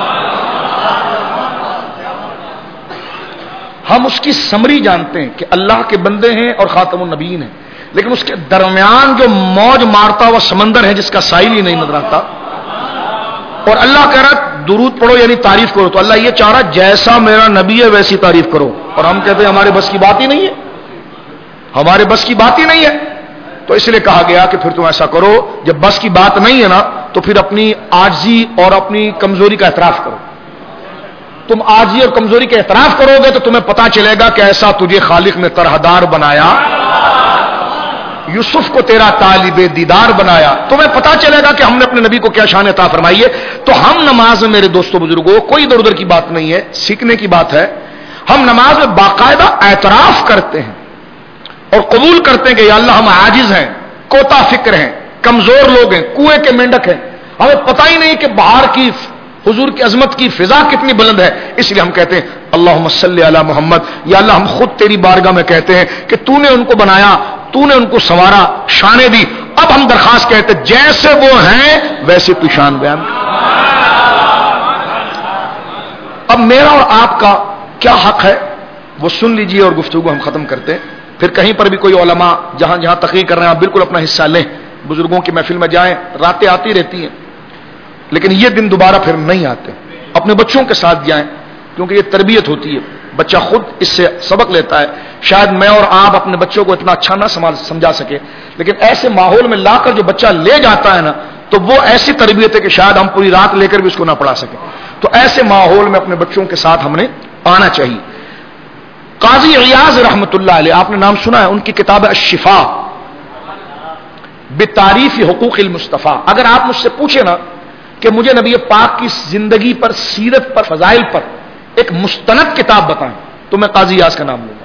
ہم اس کی سمری جانتے ہیں کہ اللہ کے بندے ہیں اور خاتم النبیین ہیں، لیکن اس کے درمیان جو موج مارتا ہوا سمندر ہے جس کا ساحل ہی نہیں نظر آتا. اور اللہ کہہ رہا درود پڑھو یعنی تعریف کرو، تو اللہ یہ چاہ رہا جیسا میرا نبی ہے ویسی تعریف کرو. اور ہم کہتے ہیں ہمارے بس کی بات ہی نہیں ہے، ہمارے بس کی بات ہی نہیں ہے. تو اس لیے کہا گیا کہ پھر تم ایسا کرو، جب بس کی بات نہیں ہے نا تو پھر اپنی عاجزی اور اپنی کمزوری کا اعتراف کرو. تم عاجزی اور کمزوری کا اعتراف کرو گے تو تمہیں پتا چلے گا کہ ایسا تجھے خالق نے طرحدار بنایا، یوسف کو تیرا طالب دیدار بنایا. تمہیں پتا چلے گا کہ ہم نے اپنے نبی کو کیا شان عطا فرمائی ہے. تو ہم نماز میں میرے دوستوں بزرگوں کوئی ادھر ادھر کی بات نہیں ہے، سیکھنے کی بات ہے. ہم نماز میں باقاعدہ اعتراف کرتے ہیں اور قبول کرتے ہیں کہ یا اللہ ہم عاجز ہیں، کوتا فکر ہیں، کمزور لوگ ہیں، کنویں کے مینڈک ہیں، ہمیں پتہ ہی نہیں کہ باہر کی حضور کی عظمت کی فضا کتنی بلند ہے. اس لیے ہم کہتے ہیں اللہم صلی علی محمد. یا اللہ ہم خود تیری بارگاہ میں کہتے ہیں کہ تو نے ان کو بنایا، تو نے ان کو سنوارا، شانیں دی. اب ہم درخواست کہتے ہیں جیسے وہ ہیں ویسے تو شان بیان. اب میرا اور آپ کا کیا حق ہے وہ سن لیجئے اور گفتگو ہم ختم کرتے ہیں. پھر کہیں پر بھی کوئی علماء جہاں جہاں تقریر کر رہے ہیں آپ بالکل اپنا حصہ لیں، بزرگوں کی محفل میں جائیں. راتیں آتی رہتی ہیں لیکن یہ دن دوبارہ پھر نہیں آتے. اپنے بچوں کے ساتھ جائیں کیونکہ یہ تربیت ہوتی ہے. بچہ خود اس سے سبق لیتا ہے. شاید میں اور آپ اپنے بچوں کو اتنا اچھا نہ سمجھا سکے، لیکن ایسے ماحول میں لا کر جو بچہ لے جاتا ہے نا، تو وہ ایسی تربیت ہے کہ شاید ہم پوری رات لے کر بھی اس کو نہ پڑھا سکیں. تو ایسے ماحول میں اپنے بچوں کے ساتھ ہم نے آنا چاہیے. قاضی عیاض رحمۃ اللہ علیہ، آپ نے نام سنا ہے، ان کی کتاب ہے الشفاء بتعریف حقوق المصطفیٰ. اگر آپ مجھ سے پوچھیں نا کہ مجھے نبی پاک کی زندگی پر، سیرت پر، فضائل پر ایک مستند کتاب بتائیں تو میں قاضی عیاض کا نام لوں گا.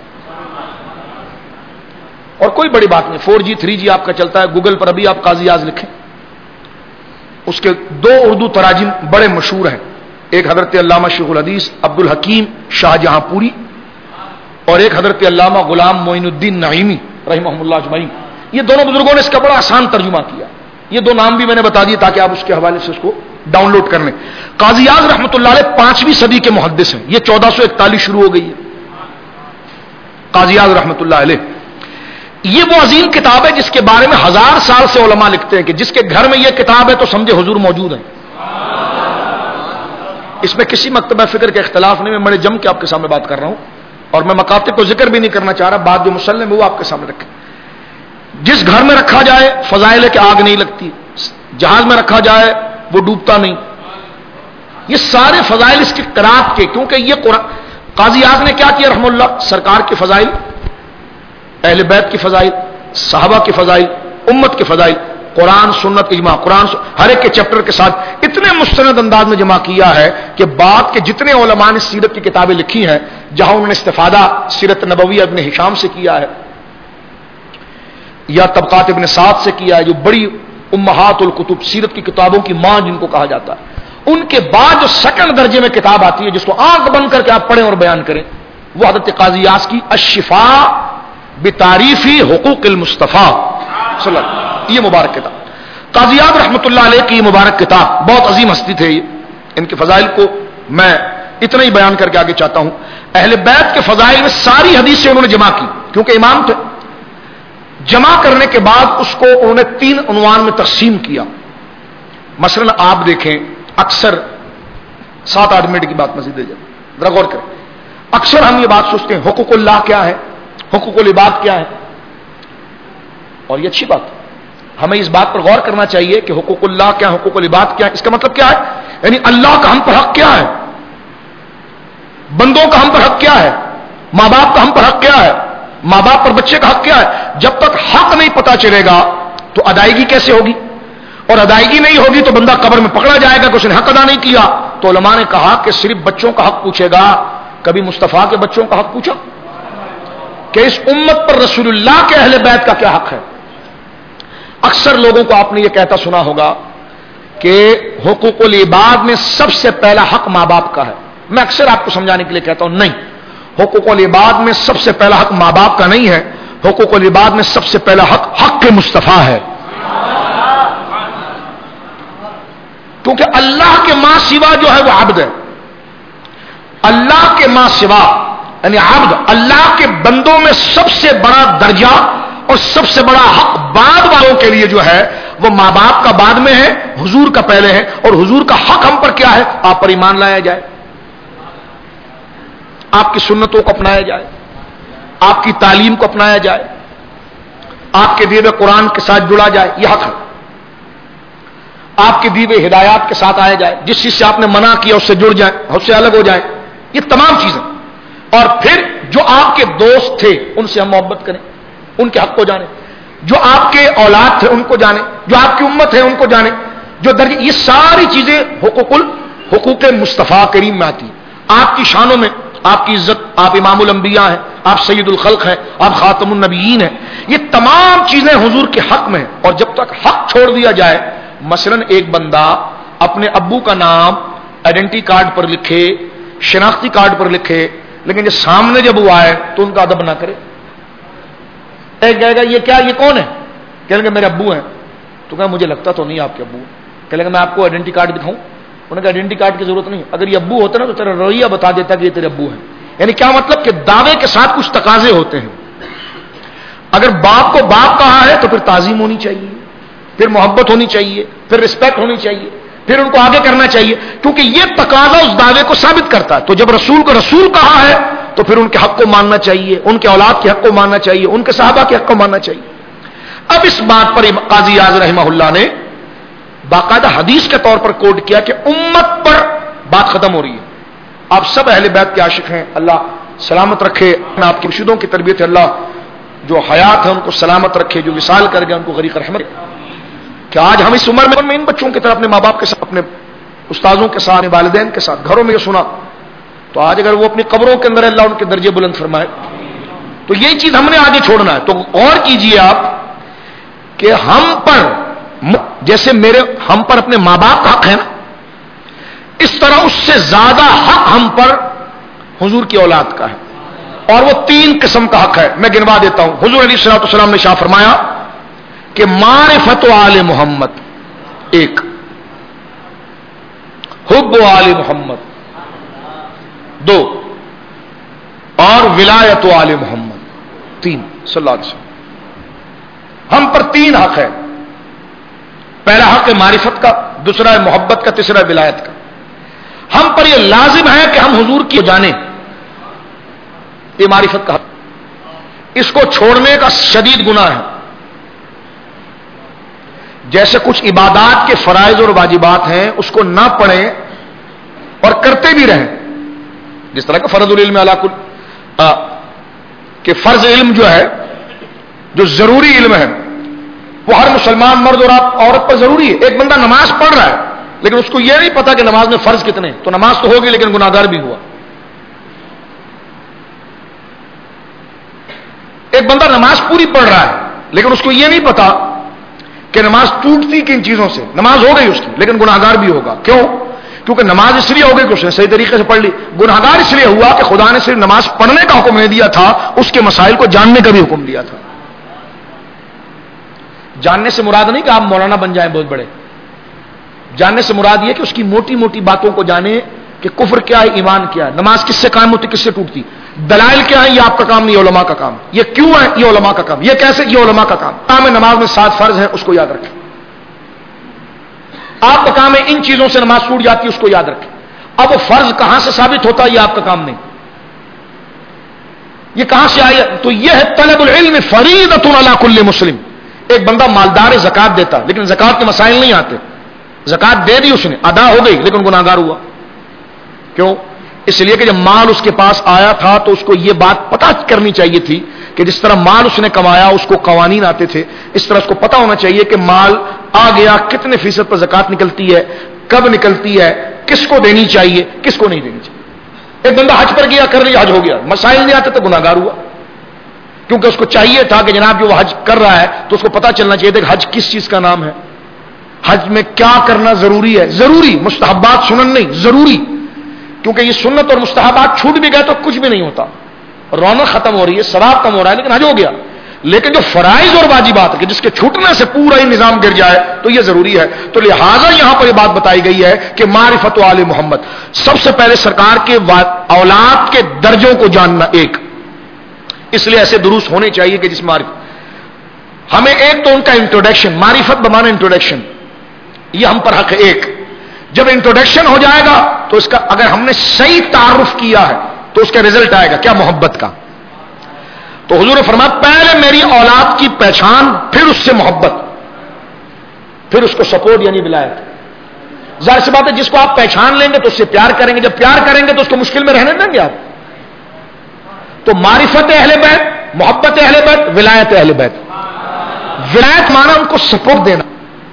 اور کوئی بڑی بات نہیں، 4G 3G آپ کا چلتا ہے، گوگل پر ابھی آپ قاضی عیاض لکھیں، اس کے 2 اردو تراجم بڑے مشہور ہیں. ایک حضرت علامہ شیخ الحدیث عبد الحکیم شاہ جہاں پوری، اور ایک حضرت علامہ غلام معین الدین نعیمی رحمہ اللہ اجمعین. یہ دونوں بزرگوں نے اس کا بڑا آسان ترجمہ کیا. یہ 2 نام بھی میں نے بتا دیے تاکہ آپ اس کے حوالے سے اس کو ڈاؤن لوڈ کر لیں. قاضی عیاض رحمۃ اللہ علیہ 5ویں صدی کے محدث ہیں. یہ 1441 شروع ہو گئی ہے. قاضی عیاض رحمۃ اللہ علیہ، یہ وہ عظیم کتاب ہے جس کے بارے میں 1000 سال سے علماء لکھتے ہیں کہ جس کے گھر میں یہ کتاب ہے تو سمجھے حضور موجود ہیں. اس میں کسی مکتبہ فکر کا اختلاف نہیں. میں بڑے جم کے آپ کے سامنے بات کر رہا ہوں، اور میں مکاتب کو ذکر بھی نہیں کرنا چاہ رہا. بات جو مسلم ہے وہ آپ کے سامنے رکھیں. جس گھر میں رکھا جائے فضائل ہے کہ آگ نہیں لگتی، جہاز میں رکھا جائے وہ ڈوبتا نہیں. یہ سارے فضائل اس کی قرات کے، کیونکہ یہ قرآن. قاضی عیاض نے کیا کیا رحم اللہ؟ سرکار کے فضائل، اہل بیت کی فضائل، صحابہ کی فضائل، امت کے فضائل، قرآن سنت اجماع، ہر ایک کے چیپٹر کے ساتھ اتنے مستند انداز میں جمع کیا ہے کہ بعد کے جتنے علماء نے سیرت کی کتابیں لکھی ہیں، جہاں انہوں نے استفادہ سیرت نبویہ ابن ہشام سے کیا ہے یا طبقات ابن سعد سے کیا ہے، جو بڑی امہات الکتب، سیرت کی کتابوں کی ماں جن کو کہا جاتا ہے، ان کے بعد جو سیکنڈ درجے میں کتاب آتی ہے جس کو آنکھ بند کر کے آپ پڑھیں اور بیان کریں، وہ حضرت قاضی عیاض کی الشفاء بتعریف حقوق المصطفیٰ صلی اللہ علیہ وسلم، یہ مبارک کتاب. قاضی عیاض رحمۃ اللہ علیہ کی یہ مبارک کتاب، بہت عظیم ہستی تھے یہ. ان کے فضائل کو میں اتنا ہی بیان کر کے آگے چاہتا ہوں. اہل بیت کے فضائل میں ساری حدیثیں انہوں نے جمع کی، کیونکہ امام تھے. جمع کرنے کے بعد اس کو انہوں نے 3 عنوان میں تقسیم کیا. مثلا آپ دیکھیں، اکثر 7-8 منٹ کی بات مزید دے جائے، ذرا غور کریں. اکثر ہم یہ بات سوچتے ہیں حقوق اللہ کیا ہے، حقوق العباد کیا ہے، اور یہ اچھی بات ہے. ہمیں اس بات پر غور کرنا چاہیے کہ حقوق اللہ کیا، حقوق العباد کیا ہے. اس کا مطلب کیا ہے؟ یعنی اللہ کا ہم پر حق کیا ہے، بندوں کا ہم پر حق کیا ہے، ماں باپ کا ہم پر حق کیا ہے، ماں باپ پر بچے کا حق کیا ہے. جب تک حق نہیں پتا چلے گا تو ادائیگی کیسے ہوگی، اور ادائیگی نہیں ہوگی تو بندہ قبر میں پکڑا جائے گا کہ اس نے حق ادا نہیں کیا. تو علماء نے کہا کہ صرف بچوں کا حق پوچھے گا. کبھی مصطفیٰ کے بچوں کا حق پوچھا کہ اس امت پر رسول اللہ کے اہل بیت کا کیا حق ہے؟ اکثر لوگوں کو آپ نے یہ کہتا سنا ہوگا کہ حقوق العباد میں سب سے پہلا حق ماں باپ کا ہے. میں اکثر آپ کو سمجھانے کے لیے کہتا ہوں نہیں، حقوق العباد میں سب سے پہلا حق ماں باپ کا نہیں ہے. حقوق العباد میں سب سے پہلا حق حق کے مصطفیٰ ہے. کیونکہ اللہ کے ماں سوا جو ہے وہ عبد ہے. اللہ کے ماں سوا یعنی عبد، اللہ کے بندوں میں سب سے بڑا درجہ اور سب سے بڑا حق بعد والوں کے لیے جو ہے وہ ماں باپ کا بعد میں ہے، حضور کا پہلے ہے. اور حضور کا حق ہم پر کیا ہے؟ آپ پر ایمان لایا جائے، آپ کی سنتوں کو اپنایا جائے، آپ کی تعلیم کو اپنایا جائے، آپ کے دیے قرآن کے ساتھ جڑا جائے، یہ حق ہے. آپ کے دیے ہدایات کے ساتھ آیا جائے، جس چیز سے آپ نے منع کیا اس سے جڑ جائیں، اس سے الگ ہو جائیں، یہ تمام چیزیں. اور پھر جو آپ کے دوست تھے ان سے ہم محبت کریں، ان کے حق کو جانیں. جو آپ کے اولاد تھے ان کو جانیں، جو آپ کی امت ہے ان کو جانیں، جو درجے، یہ ساری چیزیں حقوق مصطفیٰ کریم میں آتی ہیں. آپ کی شانوں میں آپ کی عزت، آپ امام الانبیاء ہیں، آپ سید الخلق ہیں، آپ خاتم النبیین ہیں، یہ تمام چیزیں حضور کے حق میں ہیں. اور جب تک حق چھوڑ دیا جائے، مثلا ایک بندہ اپنے ابو کا نام آئیڈینٹی کارڈ پر لکھے، شناختی کارڈ پر لکھے، لیکن جب سامنے جب وہ آئے تو ان کا ادب نہ کرے. ایک کہے گا یہ کیا، یہ کون ہے؟ کہنے گا میرے ابو ہیں. تو کہا مجھے لگتا تو نہیں آپ کے ابو ہیں. کہنے گا میں آپ کو آئیڈینٹی کارڈ دکھاؤں؟ انہوں نے کہا آئیڈینٹی کارڈ کی ضرورت نہیں، اگر یہ ابو ہوتا نا تو تیرا رویہ بتا دیتا کہ یہ تیرے ابو ہیں. یعنی کیا مطلب کہ دعوے کے ساتھ کچھ تقاضے ہوتے ہیں. اگر باپ کو باپ کہا ہے تو پھر تعظیم ہونی چاہیے، پھر محبت ہونی چاہیے، پھر رسپیکٹ ہونی چاہیے، پھر ان کو آگے کرنا چاہیے، کیونکہ یہ تقاضا اس دعوے کو ثابت کرتا ہے. تو جب رسول کو رسول کہا ہے تو تو پھر ان کے حق کو ماننا چاہیے، ان کے اولاد کے حق کو ماننا چاہیے، ان کے صحابہ کے حق کو ماننا چاہیے۔ اب اس بات پر قاضی اعظم رحمہ اللہ نے باقاعدہ حدیث کے طور پر کوٹ کیا کہ امت پر بات ختم ہو رہی ہے، آپ سب اہل بیت کے عاشق ہیں، اللہ سلامت رکھے، آپ کے مرشدوں کی تربیت ہے، اللہ جو حیات ہے ان کو سلامت رکھے، جو وصال کر گئے ان کو غریق رحمت۔ کہ آج ہم اس عمر میں ان بچوں کی طرح اپنے ماں باپ کے ساتھ، اپنے استاذوں کے ساتھ، اپنے والدین کے ساتھ گھروں میں یہ سنا، تو آج اگر وہ اپنی قبروں کے اندر اللہ ان کے درجے بلند فرمائے، تو یہ چیز ہم نے آگے چھوڑنا ہے۔ تو غور کیجئے آپ کہ ہم پر جیسے ہم پر اپنے ماں باپ کا حق ہے نا، اس طرح اس سے زیادہ حق ہم پر حضور کی اولاد کا ہے، اور وہ 3 قسم کا حق ہے، میں گنوا دیتا ہوں۔ حضور علیہ الصلوۃ والسلام نے شاہ فرمایا کہ معرفت آل محمد 1، حب آل محمد 2، اور ولایت آل محمد 3 صلی اللہ علیہ وسلم۔ ہم پر 3 حق ہے، پہلا حق ہے معرفت کا، دوسرا ہے محبت کا، تیسرا ہے ولایت کا۔ ہم پر یہ لازم ہے کہ ہم حضور کی جانیں، یہ معرفت کا حق، اس کو چھوڑنے کا شدید گناہ ہے۔ جیسے کچھ عبادات کے فرائض اور واجبات ہیں اس کو نہ پڑھیں اور کرتے بھی رہیں، جس طرح کہ فرض العلم علی کل، کہ فرض علم جو ہے، جو ضروری علم ہے، وہ ہر مسلمان مرد اور عورت پر ضروری ہے۔ ایک بندہ نماز پڑھ رہا ہے لیکن اس کو یہ نہیں پتا کہ نماز میں فرض کتنے، تو نماز تو ہوگی لیکن گناہگار بھی ہوا۔ ایک بندہ نماز پوری پڑھ رہا ہے لیکن اس کو یہ نہیں پتا کہ نماز ٹوٹتی کن چیزوں سے، نماز ہو گئی اس کی لیکن گناہگار بھی ہوگا۔ کیوں؟ کیونکہ نماز اس لیے ہو گئی کہ اس نے صحیح طریقے سے پڑھ لی، گناہگار اس لیے ہوا کہ خدا نے صرف نماز پڑھنے کا حکم نہیں دیا تھا، اس کے مسائل کو جاننے کا بھی حکم دیا تھا۔ جاننے سے مراد نہیں کہ آپ مولانا بن جائیں بہت بڑے، جاننے سے مراد یہ کہ اس کی موٹی موٹی باتوں کو جانیں کہ کفر کیا ہے، ایمان کیا ہے، نماز کس سے قائم ہوتی، کس سے ٹوٹتی، دلائل کیا ہے، یہ آپ کا کام نہیں، یہ علماء کا کام، یہ کیوں ہے، یہ علماء کا کام، یہ کیسے، یہ علماء کا کام۔ کام ہے نماز میں 7 فرض ہیں، اس کو یاد رکھیں۔ آپ کا کام ہے ان چیزوں سے نماز ٹوٹ جاتی ہے، اس کو یاد رکھیں۔ اب وہ فرض کہاں سے ثابت ہوتا ہے، یہ آپ کا کام نہیں، یہ کہاں سے آیا؟ تو یہ ہے طلب العلم فریضۃ علی کل مسلم۔ ایک بندہ مالدار زکات دیتا لیکن زکات کے مسائل نہیں آتے، زکات دے دی اس نے، ادا ہو گئی لیکن گناہگار ہوا۔ کیوں؟ اس لیے کہ جب مال اس کے پاس آیا تھا تو اس کو یہ بات پتہ کرنی چاہیے تھی کہ جس طرح مال اس نے کمایا اس کو قوانین آتے تھے، اس طرح اس کو پتہ ہونا چاہیے کہ مال آ گیا کتنے فیصد پر زکات نکلتی ہے، کب نکلتی ہے، کس کو دینی چاہیے، کس کو نہیں دینی چاہیے۔ ایک بندہ حج پر گیا، کر لیا، حج ہو گیا، مسائل نہیں آتے تو گناہگار ہوا، کیونکہ اس کو چاہیے تھا کہ جناب جو وہ حج کر رہا ہے تو اس کو پتہ چلنا چاہیے تھا کہ حج کس چیز کا نام ہے، حج میں کیا کرنا ضروری ہے، ضروری، مستحبات سنن نہیں، ضروری، کیونکہ یہ سنت اور مستحبات چھوٹ بھی گئے تو کچھ بھی نہیں ہوتا، رونق ختم ہو رہی ہے، ثواب کم ہو رہا ہے، لیکن حج ہو گیا۔ لیکن جو فرائض اور واجبات کہ جس کے چھوٹنے سے پورا ہی نظام گر جائے تو یہ ضروری ہے۔ تو لہٰذا یہاں پر یہ بات بتائی گئی ہے کہ معرفت آل محمد، سب سے پہلے سرکار کے اولاد کے درجوں کو جاننا، ایک، اس لیے ایسے دروس ہونے چاہیے کہ جس معرفت ہمیں، ایک تو ان کا انٹروڈکشن، معرفت بمانا انٹروڈکشن، یہ ہم پر حق ہے۔ ایک، جب انٹروڈکشن ہو جائے گا تو اس کا اگر ہم نے صحیح تعارف کیا ہے تو اس کا رزلٹ آئے گا کیا، محبت کا۔ تو حضور نے فرمایا پہلے میری اولاد کی پہچان، پھر اس سے محبت، پھر اس کو سپورٹ یعنی ولایت۔ ظاہر سی بات ہے جس کو آپ پہچان لیں گے تو اس سے پیار کریں گے، جب پیار کریں گے تو اس کو مشکل میں رہنے دیں گے آپ۔ تو معرفت اہل بیت، محبت اہل بیت، ولایت اہل بیت۔ ولایت مانا ان کو سپورٹ دینا،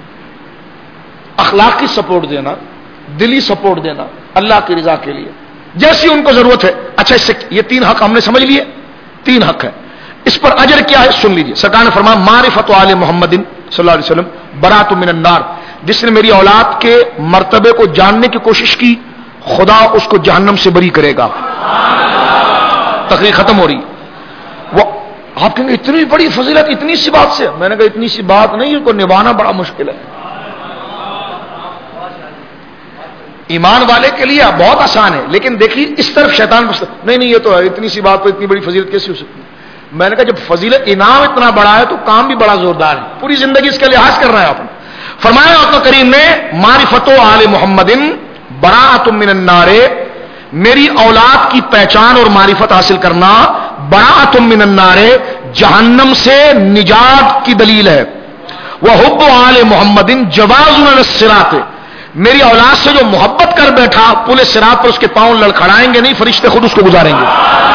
اخلاقی سپورٹ دینا، دلی سپورٹ دینا اللہ کی رضا کے لیے جیسی ان کو ضرورت ہے۔ اچھا، اس سے یہ 3 حق ہم نے سمجھ لیے، 3 حق ہے۔ اس پر اجر کیا ہے سن لیجیے۔ سرکار نے فرمایا معرفت آل محمد صلی اللہ علیہ وسلم برات من النار، جس نے میری اولاد کے مرتبے کو جاننے کی کوشش کی خدا اس کو جہنم سے بری کرے گا۔ تقریر ختم ہو رہی، وہ آپ کہیں گے اتنی بڑی فضیلت اتنی سی بات سے، میں نے کہا اتنی سی بات نہیں، ان کو نبھانا بڑا مشکل ہے۔ ایمان والے کے لیے بہت آسان ہے، لیکن دیکھیے اس طرف شیطان نہیں یہ تو ہے، اتنی سی بات پر اتنی بڑی فضیلت کیسے ہو سکتی ہے؟ میں نے کہا جب فضیلت انعام اتنا بڑا ہے تو کام بھی بڑا زوردار ہے، پوری زندگی اس کا لحاظ کر رہا ہے آپ نے۔ فرمایا آقا کریم نے معرفت آل محمد براۃ من النار، میری اولاد کی پہچان اور معرفت حاصل کرنا براءۃ من النار، جہنم سے نجات کی دلیل ہے۔ وحب آل محمد جواز علی الصراط، میری اولاد سے جو محبت کر بیٹھا پل صراط پر اس کے پاؤں لڑکھڑائیں گے نہیں، فرشتے خود اس کو گزاریں گے۔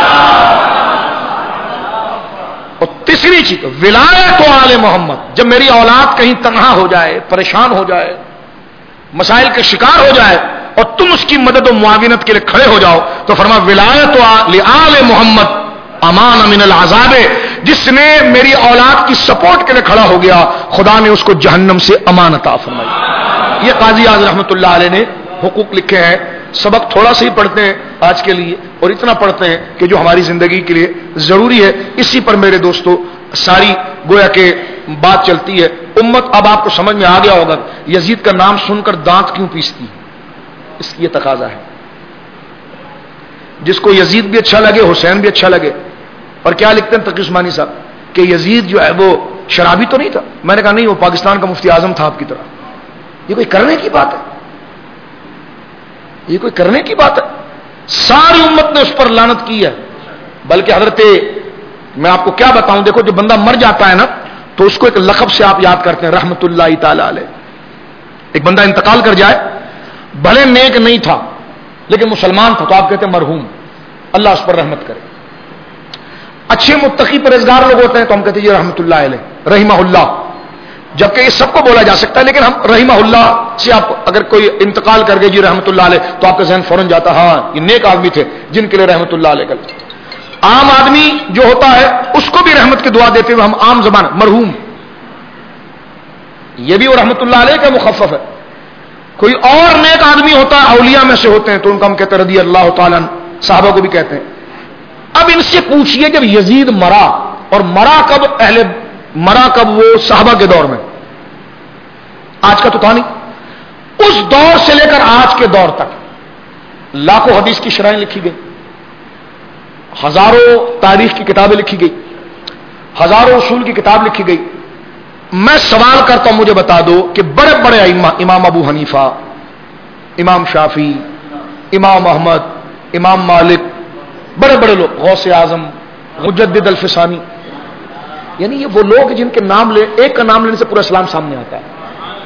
اور تیسری چیز ولایت آل محمد، جب میری اولاد کہیں تنہا ہو جائے، پریشان ہو جائے، مسائل کے شکار ہو جائے اور تم اس کی مدد و معاونت کے لیے کھڑے ہو جاؤ تو فرما ولایت آل محمد امان من العذاب، جس نے میری اولاد کی سپورٹ کے لیے کھڑا ہو گیا خدا نے اس کو جہنم سے امان عطا فرمائی۔ یہ قاضی اعظم رحمۃ اللہ علیہ نے حقوق لکھے ہیں، سبق تھوڑا سا ہی پڑھتے ہیں آج کے لیے اور اتنا پڑھتے ہیں کہ جو ہماری زندگی کے لیے ضروری ہے۔ اسی پر میرے دوستو ساری گویا کہ بات چلتی ہے۔ امت اب آپ کو سمجھ میں آ گیا ہوگا یزید کا نام سن کر دانت کیوں پیستی، اس کی یہ تقاضا ہے۔ جس کو یزید بھی اچھا لگے، حسین بھی اچھا لگے، اور کیا لکھتے ہیں تقی عثمانی صاحب کہ یزید جو ہے وہ شرابی تو نہیں تھا، میں نے کہا نہیں، وہ پاکستان کا مفتی اعظم تھا آپ کی طرح۔ یہ کوئی کرنے کی بات ہے؟ یہ کوئی کرنے کی بات ہے؟ ساری امت نے اس پر لعنت کی ہے۔ بلکہ حضرت، میں آپ کو کیا بتاؤں، دیکھو جو بندہ مر جاتا ہے نا تو اس کو ایک لقب سے آپ یاد کرتے ہیں، رحمت اللہ تعالی علیہ۔ ایک بندہ انتقال کر جائے، بھلے نیک نہیں تھا لیکن مسلمان تھا تو آپ کہتے ہیں مرحوم، اللہ اس پر رحمت کرے۔ اچھے متقی پرہیزگار لوگ ہوتے ہیں تو ہم کہتے ہیں یہ رحمت اللہ علیہ، رحمہ اللہ، جبکہ یہ سب کو بولا جا سکتا ہے، لیکن ہم رحمہ اللہ سے آپ اگر کوئی انتقال کر گئے جی رحمت اللہ علیہ تو آپ کا ذہن فوراً جاتا ہاں یہ نیک آدمی تھے جن کے لیے رحمت اللہ علیہ کا۔ عام آدمی جو ہوتا ہے اس کو بھی رحمت کی دعا دیتے ہوئے ہم عام زبان مرحوم، یہ بھی وہ رحمت اللہ علیہ کا مخفف ہے۔ کوئی اور نیک آدمی ہوتا ہے، اولیاء میں سے ہوتے ہیں تو ان کو ہم کہتے ہیں رضی اللہ تعالیٰ عنہ، صحابہ کو بھی کہتے ہیں۔ اب ان سے پوچھئے جب یزید مرا، اور مرا کب وہ صحابہ کے دور میں، آج کا تو تھا نہیں، اس دور سے لے کر آج کے دور تک لاکھوں حدیث کی شرائح لکھی گئی، ہزاروں تاریخ کی کتابیں لکھی گئی، ہزاروں اصول کی کتاب لکھی گئی۔ میں سوال کرتا ہوں مجھے بتا دو کہ بڑے بڑے ائمہ، امام ابو حنیفہ، امام شافعی، امام احمد، امام مالک، بڑے بڑے لوگ، غوث اعظم، مجدد الفسانی، یعنی یہ وہ لوگ جن کے نام ایک کا نام لینے سے پورا اسلام سامنے آتا ہے۔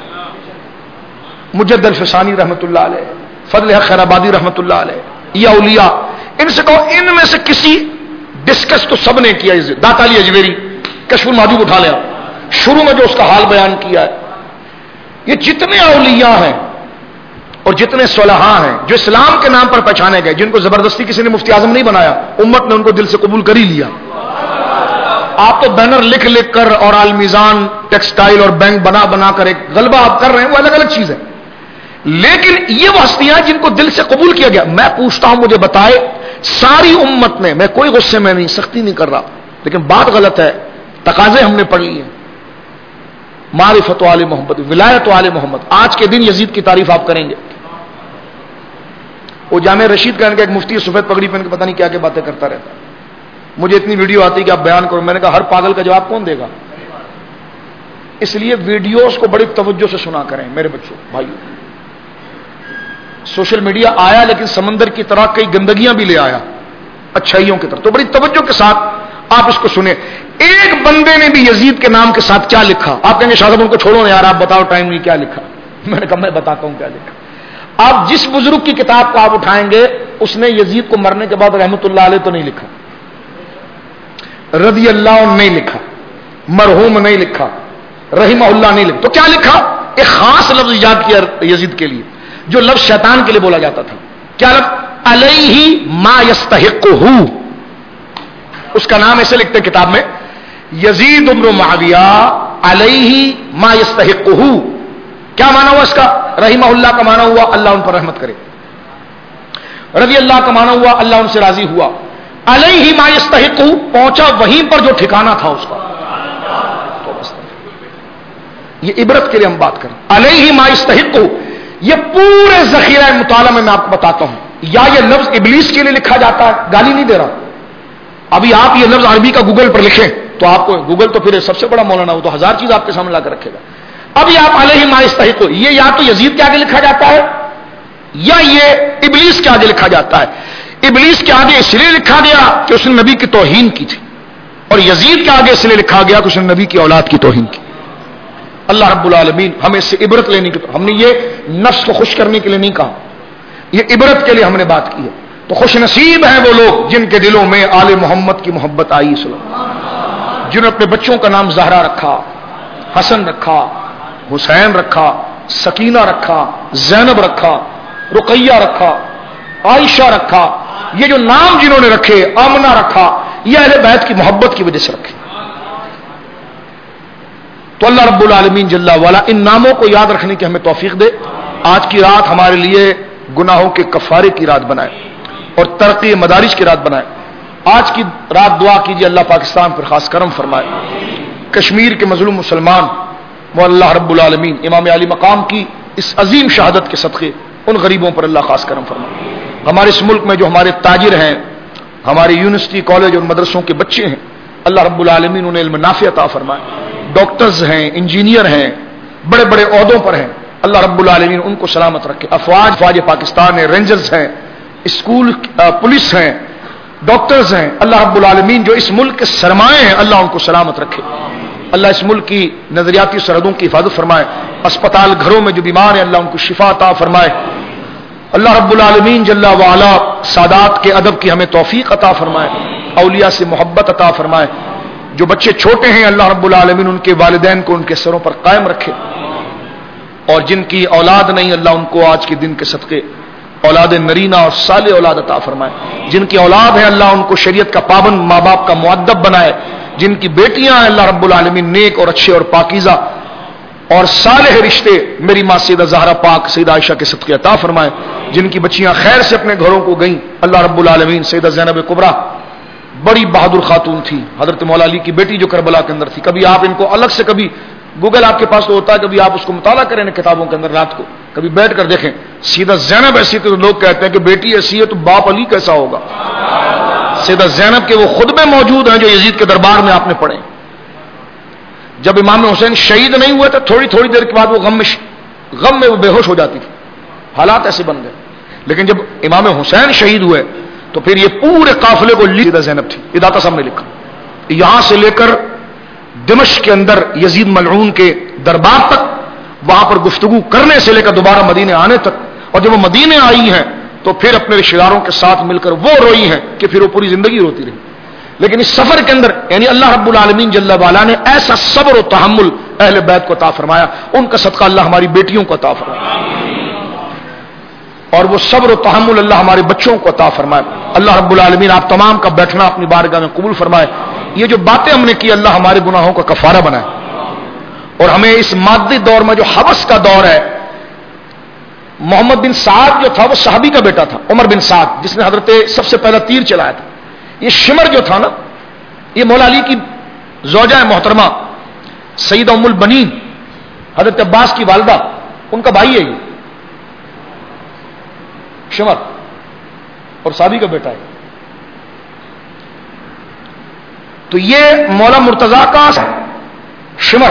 مجدد الفسانی رحمت اللہ علیہ، فضل حق خیر آبادی رحمت اللہ علیہ، یہ اولیاء، ان سے کہو ان میں سے کسی ڈسکس تو سب نے کیا، داتا علی اجویری کشف المحجوب اٹھا لیا، شروع میں جو اس کا حال بیان کیا ہے، یہ جتنے اولیاء ہیں اور جتنے صلحاء ہیں جو اسلام کے نام پر پہچانے گئے، جن کو زبردستی کسی نے مفتی اعظم نہیں بنایا، امت نے ان کو دل سے قبول کر ہی لیا۔ آپ تو بینر لکھ لکھ کر اور المیزان ٹیکسٹائل اور بینک بنا بنا کر ایک غلبہ آپ کر رہے ہیں، وہ الگ الگ چیز ہے، لیکن یہ وہ ہستیاں جن کو دل سے قبول کیا گیا۔ میں پوچھتا ہوں مجھے بتائے ساری امت نے، میں کوئی غصے میں نہیں، سختی نہیں کر رہا، لیکن بات غلط ہے، تقاضے ہم نے پڑھ لیے، معرفت آل محمد، ولایت آل محمد۔ آج کے دن یزید کی تعریف آپ کریں گے، وہ جامع رشید کا ایک مفتی سفید پگڑی پہن کے پتہ نہیں کیا کیا باتیں کرتا رہتا، مجھے اتنی ویڈیو آتی کہ آپ بیان کرو، میں نے کہا ہر پاگل کا جواب کون دے گا؟ اس لیے ویڈیوز کو بڑی توجہ سے سنا کریں میرے بچوں بھائیوں۔ سوشل میڈیا آیا لیکن سمندر کی طرح کئی گندگیاں بھی لے آیا اچھائیوں کی طرف، تو بڑی توجہ کے ساتھ آپ اس کو سنیں۔ ایک بندے نے بھی یزید کے نام کے ساتھ کیا لکھا؟ آپ کہیں گے شاہ صاحب ان کو چھوڑو نا یار، آپ بتاؤ ٹائم نہیں، کیا لکھا؟ میں نے کہا میں بتاتا ہوں کیا لکھا۔ آپ جس بزرگ کی کتاب کو آپ اٹھائیں گے اس نے یزید کو مرنے کے بعد رحمت اللہ علیہ تو نہیں لکھا، رضی اللہ عنہ نہیں لکھا، مرحوم نہیں لکھا، رحمہ اللہ نہیں لکھا، تو کیا لکھا؟ ایک خاص لفظ ایجاد کیا یزید کے لیے، جو لفظ شیطان کے لیے بولا جاتا تھا۔ کیا لفظ؟ علیہ ما یستحقہ، اس کا نام ایسے لکھتے کتاب میں، یزید بن معاویہ علیہ ما یستحقہ۔ کیا معنی ہوا اس کا؟ رحمہ اللہ کا معنی ہوا اللہ ان پر رحمت کرے، رضی اللہ کا معنی ہوا اللہ ان سے راضی ہوا، علیہ ما یستحقہ پہنچا وہیں پر جو ٹھکانہ تھا اس کا۔ یہ عبرت کے لیے ہم بات کریں، علیہ ما یستحقہ، یہ پورے ذخیرہ مطالعہ میں آپ کو بتاتا ہوں، یا یہ لفظ ابلیس کے لیے لکھا جاتا ہے، گالی نہیں دے رہا، ابھی آپ یہ لفظ عربی کا گوگل پر لکھیں تو آپ کو گوگل تو پھر سب سے بڑا مولانا، وہ تو ہزار چیز آپ کے سامنے لا کر رکھے گا۔ اب یہ آپ علیہ ما یستحق، یہ یا تو یزید کے آگے لکھا جاتا ہے یا یہ ابلیس کے آگے لکھا جاتا ہے؟ ابلیس کے آگے اس لیے لکھا گیا کہ اس نے نبی کی توہین کی تھی، اور یزید کے آگے اس لیے لکھا گیا کہ اس نے نبی کی اولاد کی توہین کی۔ اللہ رب العالمین ہمیں اس سے عبرت لینے کی، ہم نے یہ نفس کو خوش کرنے کے لیے نہیں کہا، یہ عبرت کے لیے ہم نے بات کی ہے۔ تو خوش نصیب ہیں وہ لوگ جن کے دلوں میں آل محمد کی محبت آئی، صلی اللہ علیہ وسلم، جنہوں نے اپنے بچوں کا نام زہرا رکھا، حسن رکھا، حسین رکھا، سکینہ رکھا، زینب رکھا، رقیہ رکھا، عائشہ رکھا۔ یہ جو نام جنہوں نے رکھے، آمنہ رکھا، یہ اہل بیت کی محبت کی وجہ سے رکھے۔ تو اللہ رب العالمین جل وعلا ان ناموں کو یاد رکھنے کی ہمیں توفیق دے۔ آج کی رات ہمارے لیے گناہوں کے کفارے کی رات بنائے اور ترقی مدارج کی رات بنائے۔ آج کی رات دعا کیجیے اللہ پاکستان پر خاص کرم فرمائے، کشمیر کے مظلوم مسلمان وہ اللہ رب العالمین امام علی مقام کی اس عظیم شہادت کے صدقے ان غریبوں پر اللہ خاص کرم فرمائے۔ ہمارے اس ملک میں جو ہمارے تاجر ہیں، ہمارے یونیورسٹی کالج اور مدرسوں کے بچے ہیں، اللہ رب العالمین انہیں علم نافع عطا فرمائے۔ ڈاکٹرز ہیں، انجینئر ہیں، بڑے بڑے عہدوں پر ہیں، اللہ رب العالمین ان کو سلامت رکھے۔ فوج پاکستان ہے، رینجرز ہیں، اسکول پولیس ہیں، ڈاکٹرز ہیں، اللہ رب العالمین جو اس ملک کے سرمایہ ہیں اللہ ان کو سلامت رکھے۔ اللہ اس ملک کی نظریاتی سرحدوں کی حفاظت فرمائے۔ اسپتال گھروں میں جو بیمار ہیں اللہ ان کو شفا عطا فرمائے۔ اللہ رب العالمین جل وعلا سادات کے ادب کی ہمیں توفیق عطا فرمائے، اولیاء سے محبت عطا فرمائے۔ جو بچے چھوٹے ہیں اللہ رب العالمین ان کے والدین کو ان کے سروں پر قائم رکھے، اور جن کی اولاد نہیں اللہ ان کو آج کے دن کے صدقے اولاد نرینہ اور صالح اولاد عطا فرمائے۔ جن کی اولاد ہے اللہ ان کو شریعت کا پابند، ماں باپ کا مؤدب بنائے۔ جن کی بیٹیاں ہیں اللہ رب العالمین نیک اور اچھے اور پاکیزہ اور صالح رشتے میری ماں سیدہ زہرا پاک سیدہ عائشہ کے صدقے عطا فرمائے۔ جن کی بچیاں خیر سے اپنے گھروں کو گئیں اللہ رب العالمین سیدہ زینب کبریٰ بڑی بہادر خاتون تھی، حضرت مولا علی کی بیٹی جو کربلا کے اندر تھی۔ کبھی آپ ان کو الگ سے، کبھی گوگل آپ کے پاس تو ہوتا ہے، کبھی آپ اس کو مطالعہ کریں کتابوں کے اندر رات کو، کبھی بیٹھ کر دیکھیں۔ سیدہ زینب ایسی تھی تو لوگ کہتے ہیں کہ بیٹی ایسی ہے تو باپ علی کیسا ہوگا۔ سیدہ زینب کے وہ خطبے موجود ہیں جو یزید کے دربار میں آپ نے پڑھے۔ جب امام حسین شہید نہیں ہوئے تو تھوڑی تھوڑی دیر کے بعد وہ غم میں وہ بے ہوش ہو جاتی تھی، حالات ایسے بن گئے۔ لیکن جب امام حسین شہید ہوئے تو پھر یہ پورے قافلے کو سیدہ زینب تھی۔ یہ داتا صاحب نے لکھا، یہاں سے لے کر دمشق کے اندر یزید ملعون کے دربار تک، وہاں پر گفتگو کرنے سے لے کر دوبارہ مدینے آنے تک، اور جب وہ مدینے آئی ہیں تو پھر اپنے رشتہ داروں کے ساتھ مل کر وہ روئی ہیں کہ پھر وہ پوری زندگی روتی رہی۔ لیکن اس سفر کے اندر یعنی اللہ رب العالمین جل وعلا نے ایسا صبر و تحمل اہل بیت کو عطا فرمایا، ان کا صدقہ اللہ ہماری بیٹیوں کو عطا فرمایا، اور وہ صبر و تحمل اللہ ہمارے بچوں کو عطا فرمائے۔ اللہ رب العالمین آپ تمام کا بیٹھنا اپنی بارگاہ میں قبول فرمائے۔ یہ جو باتیں ہم نے کی اللہ ہمارے گناہوں کا کفارہ بنائے، اور ہمیں اس مادی دور میں جو حوث کا دور ہے، محمد بن سعد جو تھا وہ صحابی کا بیٹا تھا، عمر بن سعد جس نے حضرت سب سے پہلا تیر چلایا تھا۔ یہ شمر جو تھا نا، یہ مولا علی کی زوجہ محترمہ سیدہ ام البنین حضرت عباس کی والدہ، ان کا بھائی ہے یہ شمر، اور صحابی کا بیٹا ہے۔ تو یہ مولا مرتضی کا شمر،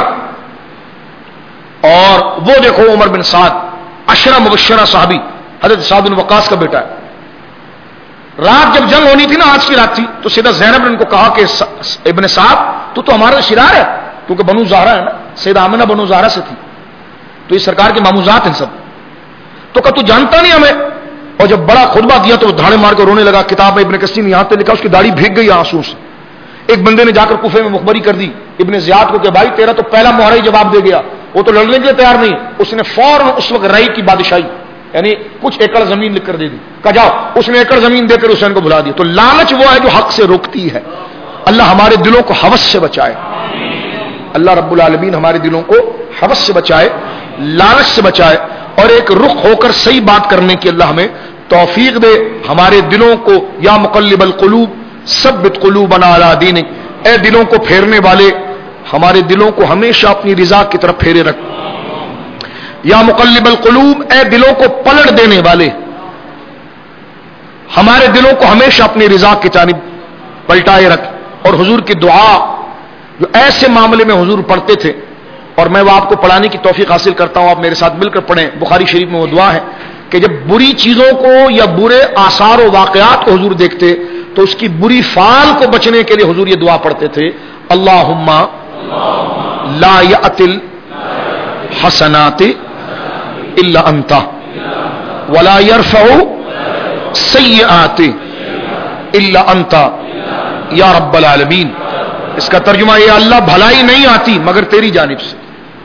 اور وہ دیکھو عمر بن سعد عشرہ مبشرہ صحابی حضرت سعد بن وقاص کا بیٹا ہے۔ رات جب جنگ ہونی تھی نا، آج کی رات تھی، تو سیدہ زینب نے ان کو کہا کہ ابن سعد تو ہمارا شرار ہے، کیونکہ بنو زہرا ہے نا، سیدہ آمنہ بنو زہرا سے تھی، تو یہ سرکار کے ماموزات ہیں سب، تو کہ تو جانتا نہیں ہمیں۔ اور جب بڑا خطبہ دیا تو وہ دھاڑے مار کر رونے لگا۔ کتاب میں ابن کثیر نے یہاں تک لکھا اس کی داڑھی بھیگ گئی آنسو سے۔ ایک بندے نے جا کر کوفے میں مخبری کر دی ابن زیاد کو کہ بھائی تیرا تو پہلا مہرہ ہی جواب دے گیا، وہ تو لڑنے کے لیے تیار نہیں۔ اس نے فوراً اس وقت رئی کی بادشاہی یعنی کچھ ایکڑ زمین لکھ کر دے دی، کہا جاؤ۔ اس نے ایکڑ زمین دے کر حسین کو بلا دیا۔ تو لالچ وہ ہے جو حق سے روکتی ہے۔ اللہ ہمارے دلوں کو ہوس سے بچائے، اللہ رب العالمین ہمارے دلوں کو ہوس سے بچائے، لالچ سے بچائے، اور ایک رخ ہو کر صحیح بات کرنے کی اللہ ہمیں توفیق دے۔ ہمارے دلوں کو یا مقلب القلوب ثبت قلوبنا علی دینک، اے دلوں کو پھیرنے والے ہمارے دلوں کو ہمیشہ اپنی رضا کی طرف پھیرے رکھ۔ یا مقلب القلوب، اے دلوں کو پلٹ دینے والے ہمارے دلوں کو ہمیشہ اپنی رضا کی جانب پلٹائے رکھ۔ اور حضور کی دعا جو ایسے معاملے میں حضور پڑھتے تھے، اور میں وہ آپ کو پڑھانے کی توفیق حاصل کرتا ہوں، آپ میرے ساتھ مل کر پڑھیں، بخاری شریف میں وہ دعا ہے کہ جب بری چیزوں کو یا برے آثار و واقعات کو حضور دیکھتے تو اس کی بری فعال کو بچنے کے لیے حضور یہ دعا پڑھتے تھے، اللہم لا یأتل حسنات الا انت ولا یرفع سیئات الا انت یا رب العالمین. اس کا ترجمہ یہ، اللہ بھلائی نہیں آتی مگر تیری جانب سے،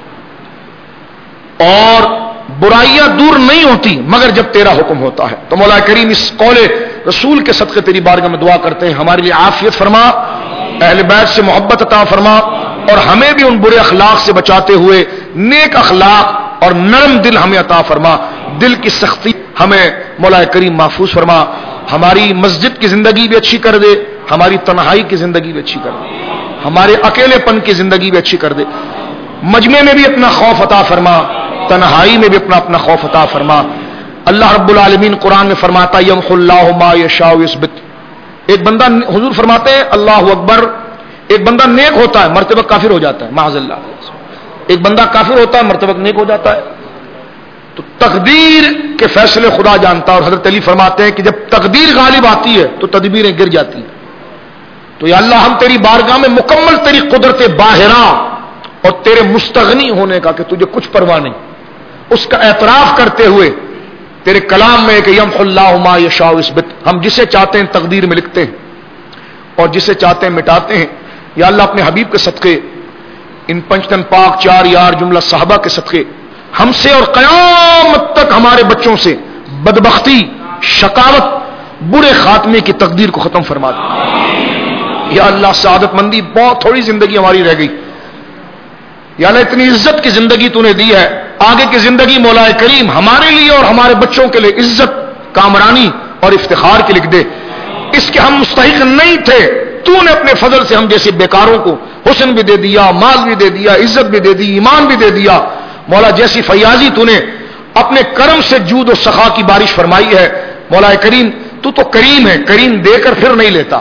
اور برائیاں دور نہیں ہوتی مگر جب تیرا حکم ہوتا ہے. تو مولا کریم اس قول رسول کے صدقے تیری بارگاہ میں دعا کرتے ہیں، ہمارے لیے عافیت فرما، اہل بیت سے محبت عطا فرما، اور ہمیں بھی ان برے اخلاق سے بچاتے ہوئے نیک اخلاق اور نرم دل ہمیں عطا فرما. دل کی سختی ہمیں مولا کریم محفوظ فرما. ہماری مسجد کی زندگی بھی اچھی کر دے، ہماری تنہائی کی زندگی بھی اچھی کر دے، ہمارے اکیلے پن کی زندگی بھی اچھی کر دے. مجمع میں بھی اپنا خوف عطا فرما، تنہائی میں بھی اپنا خوف عطا فرما. اللہ رب العالمین قرآن میں فرماتا یمحو اللہ ما یشاء ویثبت. ایک بندہ، حضور فرماتے ہیں اللہ اکبر، ایک بندہ نیک ہوتا ہے مرتبہ کافر ہو جاتا ہے، معاذ اللہ. ایک بندہ کافر ہوتا ہے مرتبہ نیک ہو جاتا ہے. تو تقدیر کے فیصلے خدا جانتا ہے، اور حضرت علی فرماتے ہیں کہ جب تقدیر غالب آتی ہے تو تدبیریں گر جاتی ہیں. تو یا اللہ ہم تیری بارگاہ میں مکمل تیری قدرت باہرہ اور تیرے مستغنی ہونے کا، کہ تجھے کچھ پرواہ نہیں، اس کا اعتراف کرتے ہوئے تیرے کلام میں کہ یمحو اللہ ما یشاء ویثبت، ہم جسے چاہتے ہیں تقدیر میں لکھتے ہیں اور جسے چاہتے ہیں مٹاتے ہیں. یا اللہ اپنے حبیب کے صدقے، ان پنجتن پاک، چار یار، جملہ صحابہ کے صدقے، ہم سے اور قیامت تک ہمارے بچوں سے بدبختی، شقاوت، برے خاتمے کی تقدیر کو ختم فرما دے. یا اللہ سعادت مندی، بہت تھوڑی زندگی ہماری رہ گئی، یا اللہ اتنی عزت کی زندگی تو نے دی ہے، آگے کی زندگی مولا کریم ہمارے لیے اور ہمارے بچوں کے لیے عزت، کامرانی اور افتخار کی لکھ دے. اس کے ہم مستحق نہیں تھے، تو نے اپنے فضل سے ہم جیسے بیکاروں کو حسن بھی دے دیا، مال بھی دے دیا، عزت بھی دے دی، ایمان بھی دے دیا. مولا جیسی فیاضی تو نے اپنے کرم سے جود و سخا کی بارش فرمائی ہے. مولا کریم تو کریم ہے، کریم دے کر پھر نہیں لیتا،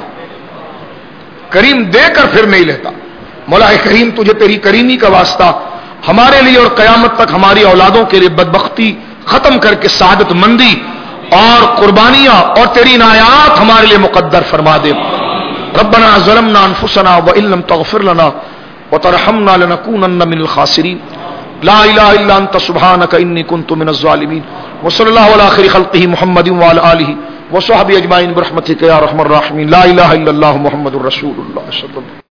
کریم دے کر پھر نہیں لیتا. مولا کریم تجھے تیری کریمی کا واسطہ ہمارے لیے اور قیامت تک ہماری اولادوں کے لیے بدبختی ختم کر کے سعادت مندی اور قربانیاں اور تیری عنایات ہمارے لیے مقدر فرما دے. ربنا ظلمنا انفسنا وان لم تغفر لنا وترحمنا لنكونن من الخاسرين. لا الہ الا انت سبحانك انی كنت من الظالمین. وصلی اللہ علی خیر خلقہ محمد وعلی آلہ وصحبہ اجمعین برحمتک یا ارحم الراحمین. لا الہ الا اللہ محمد رسول اللہ صلی اللہ علیہ وسلم.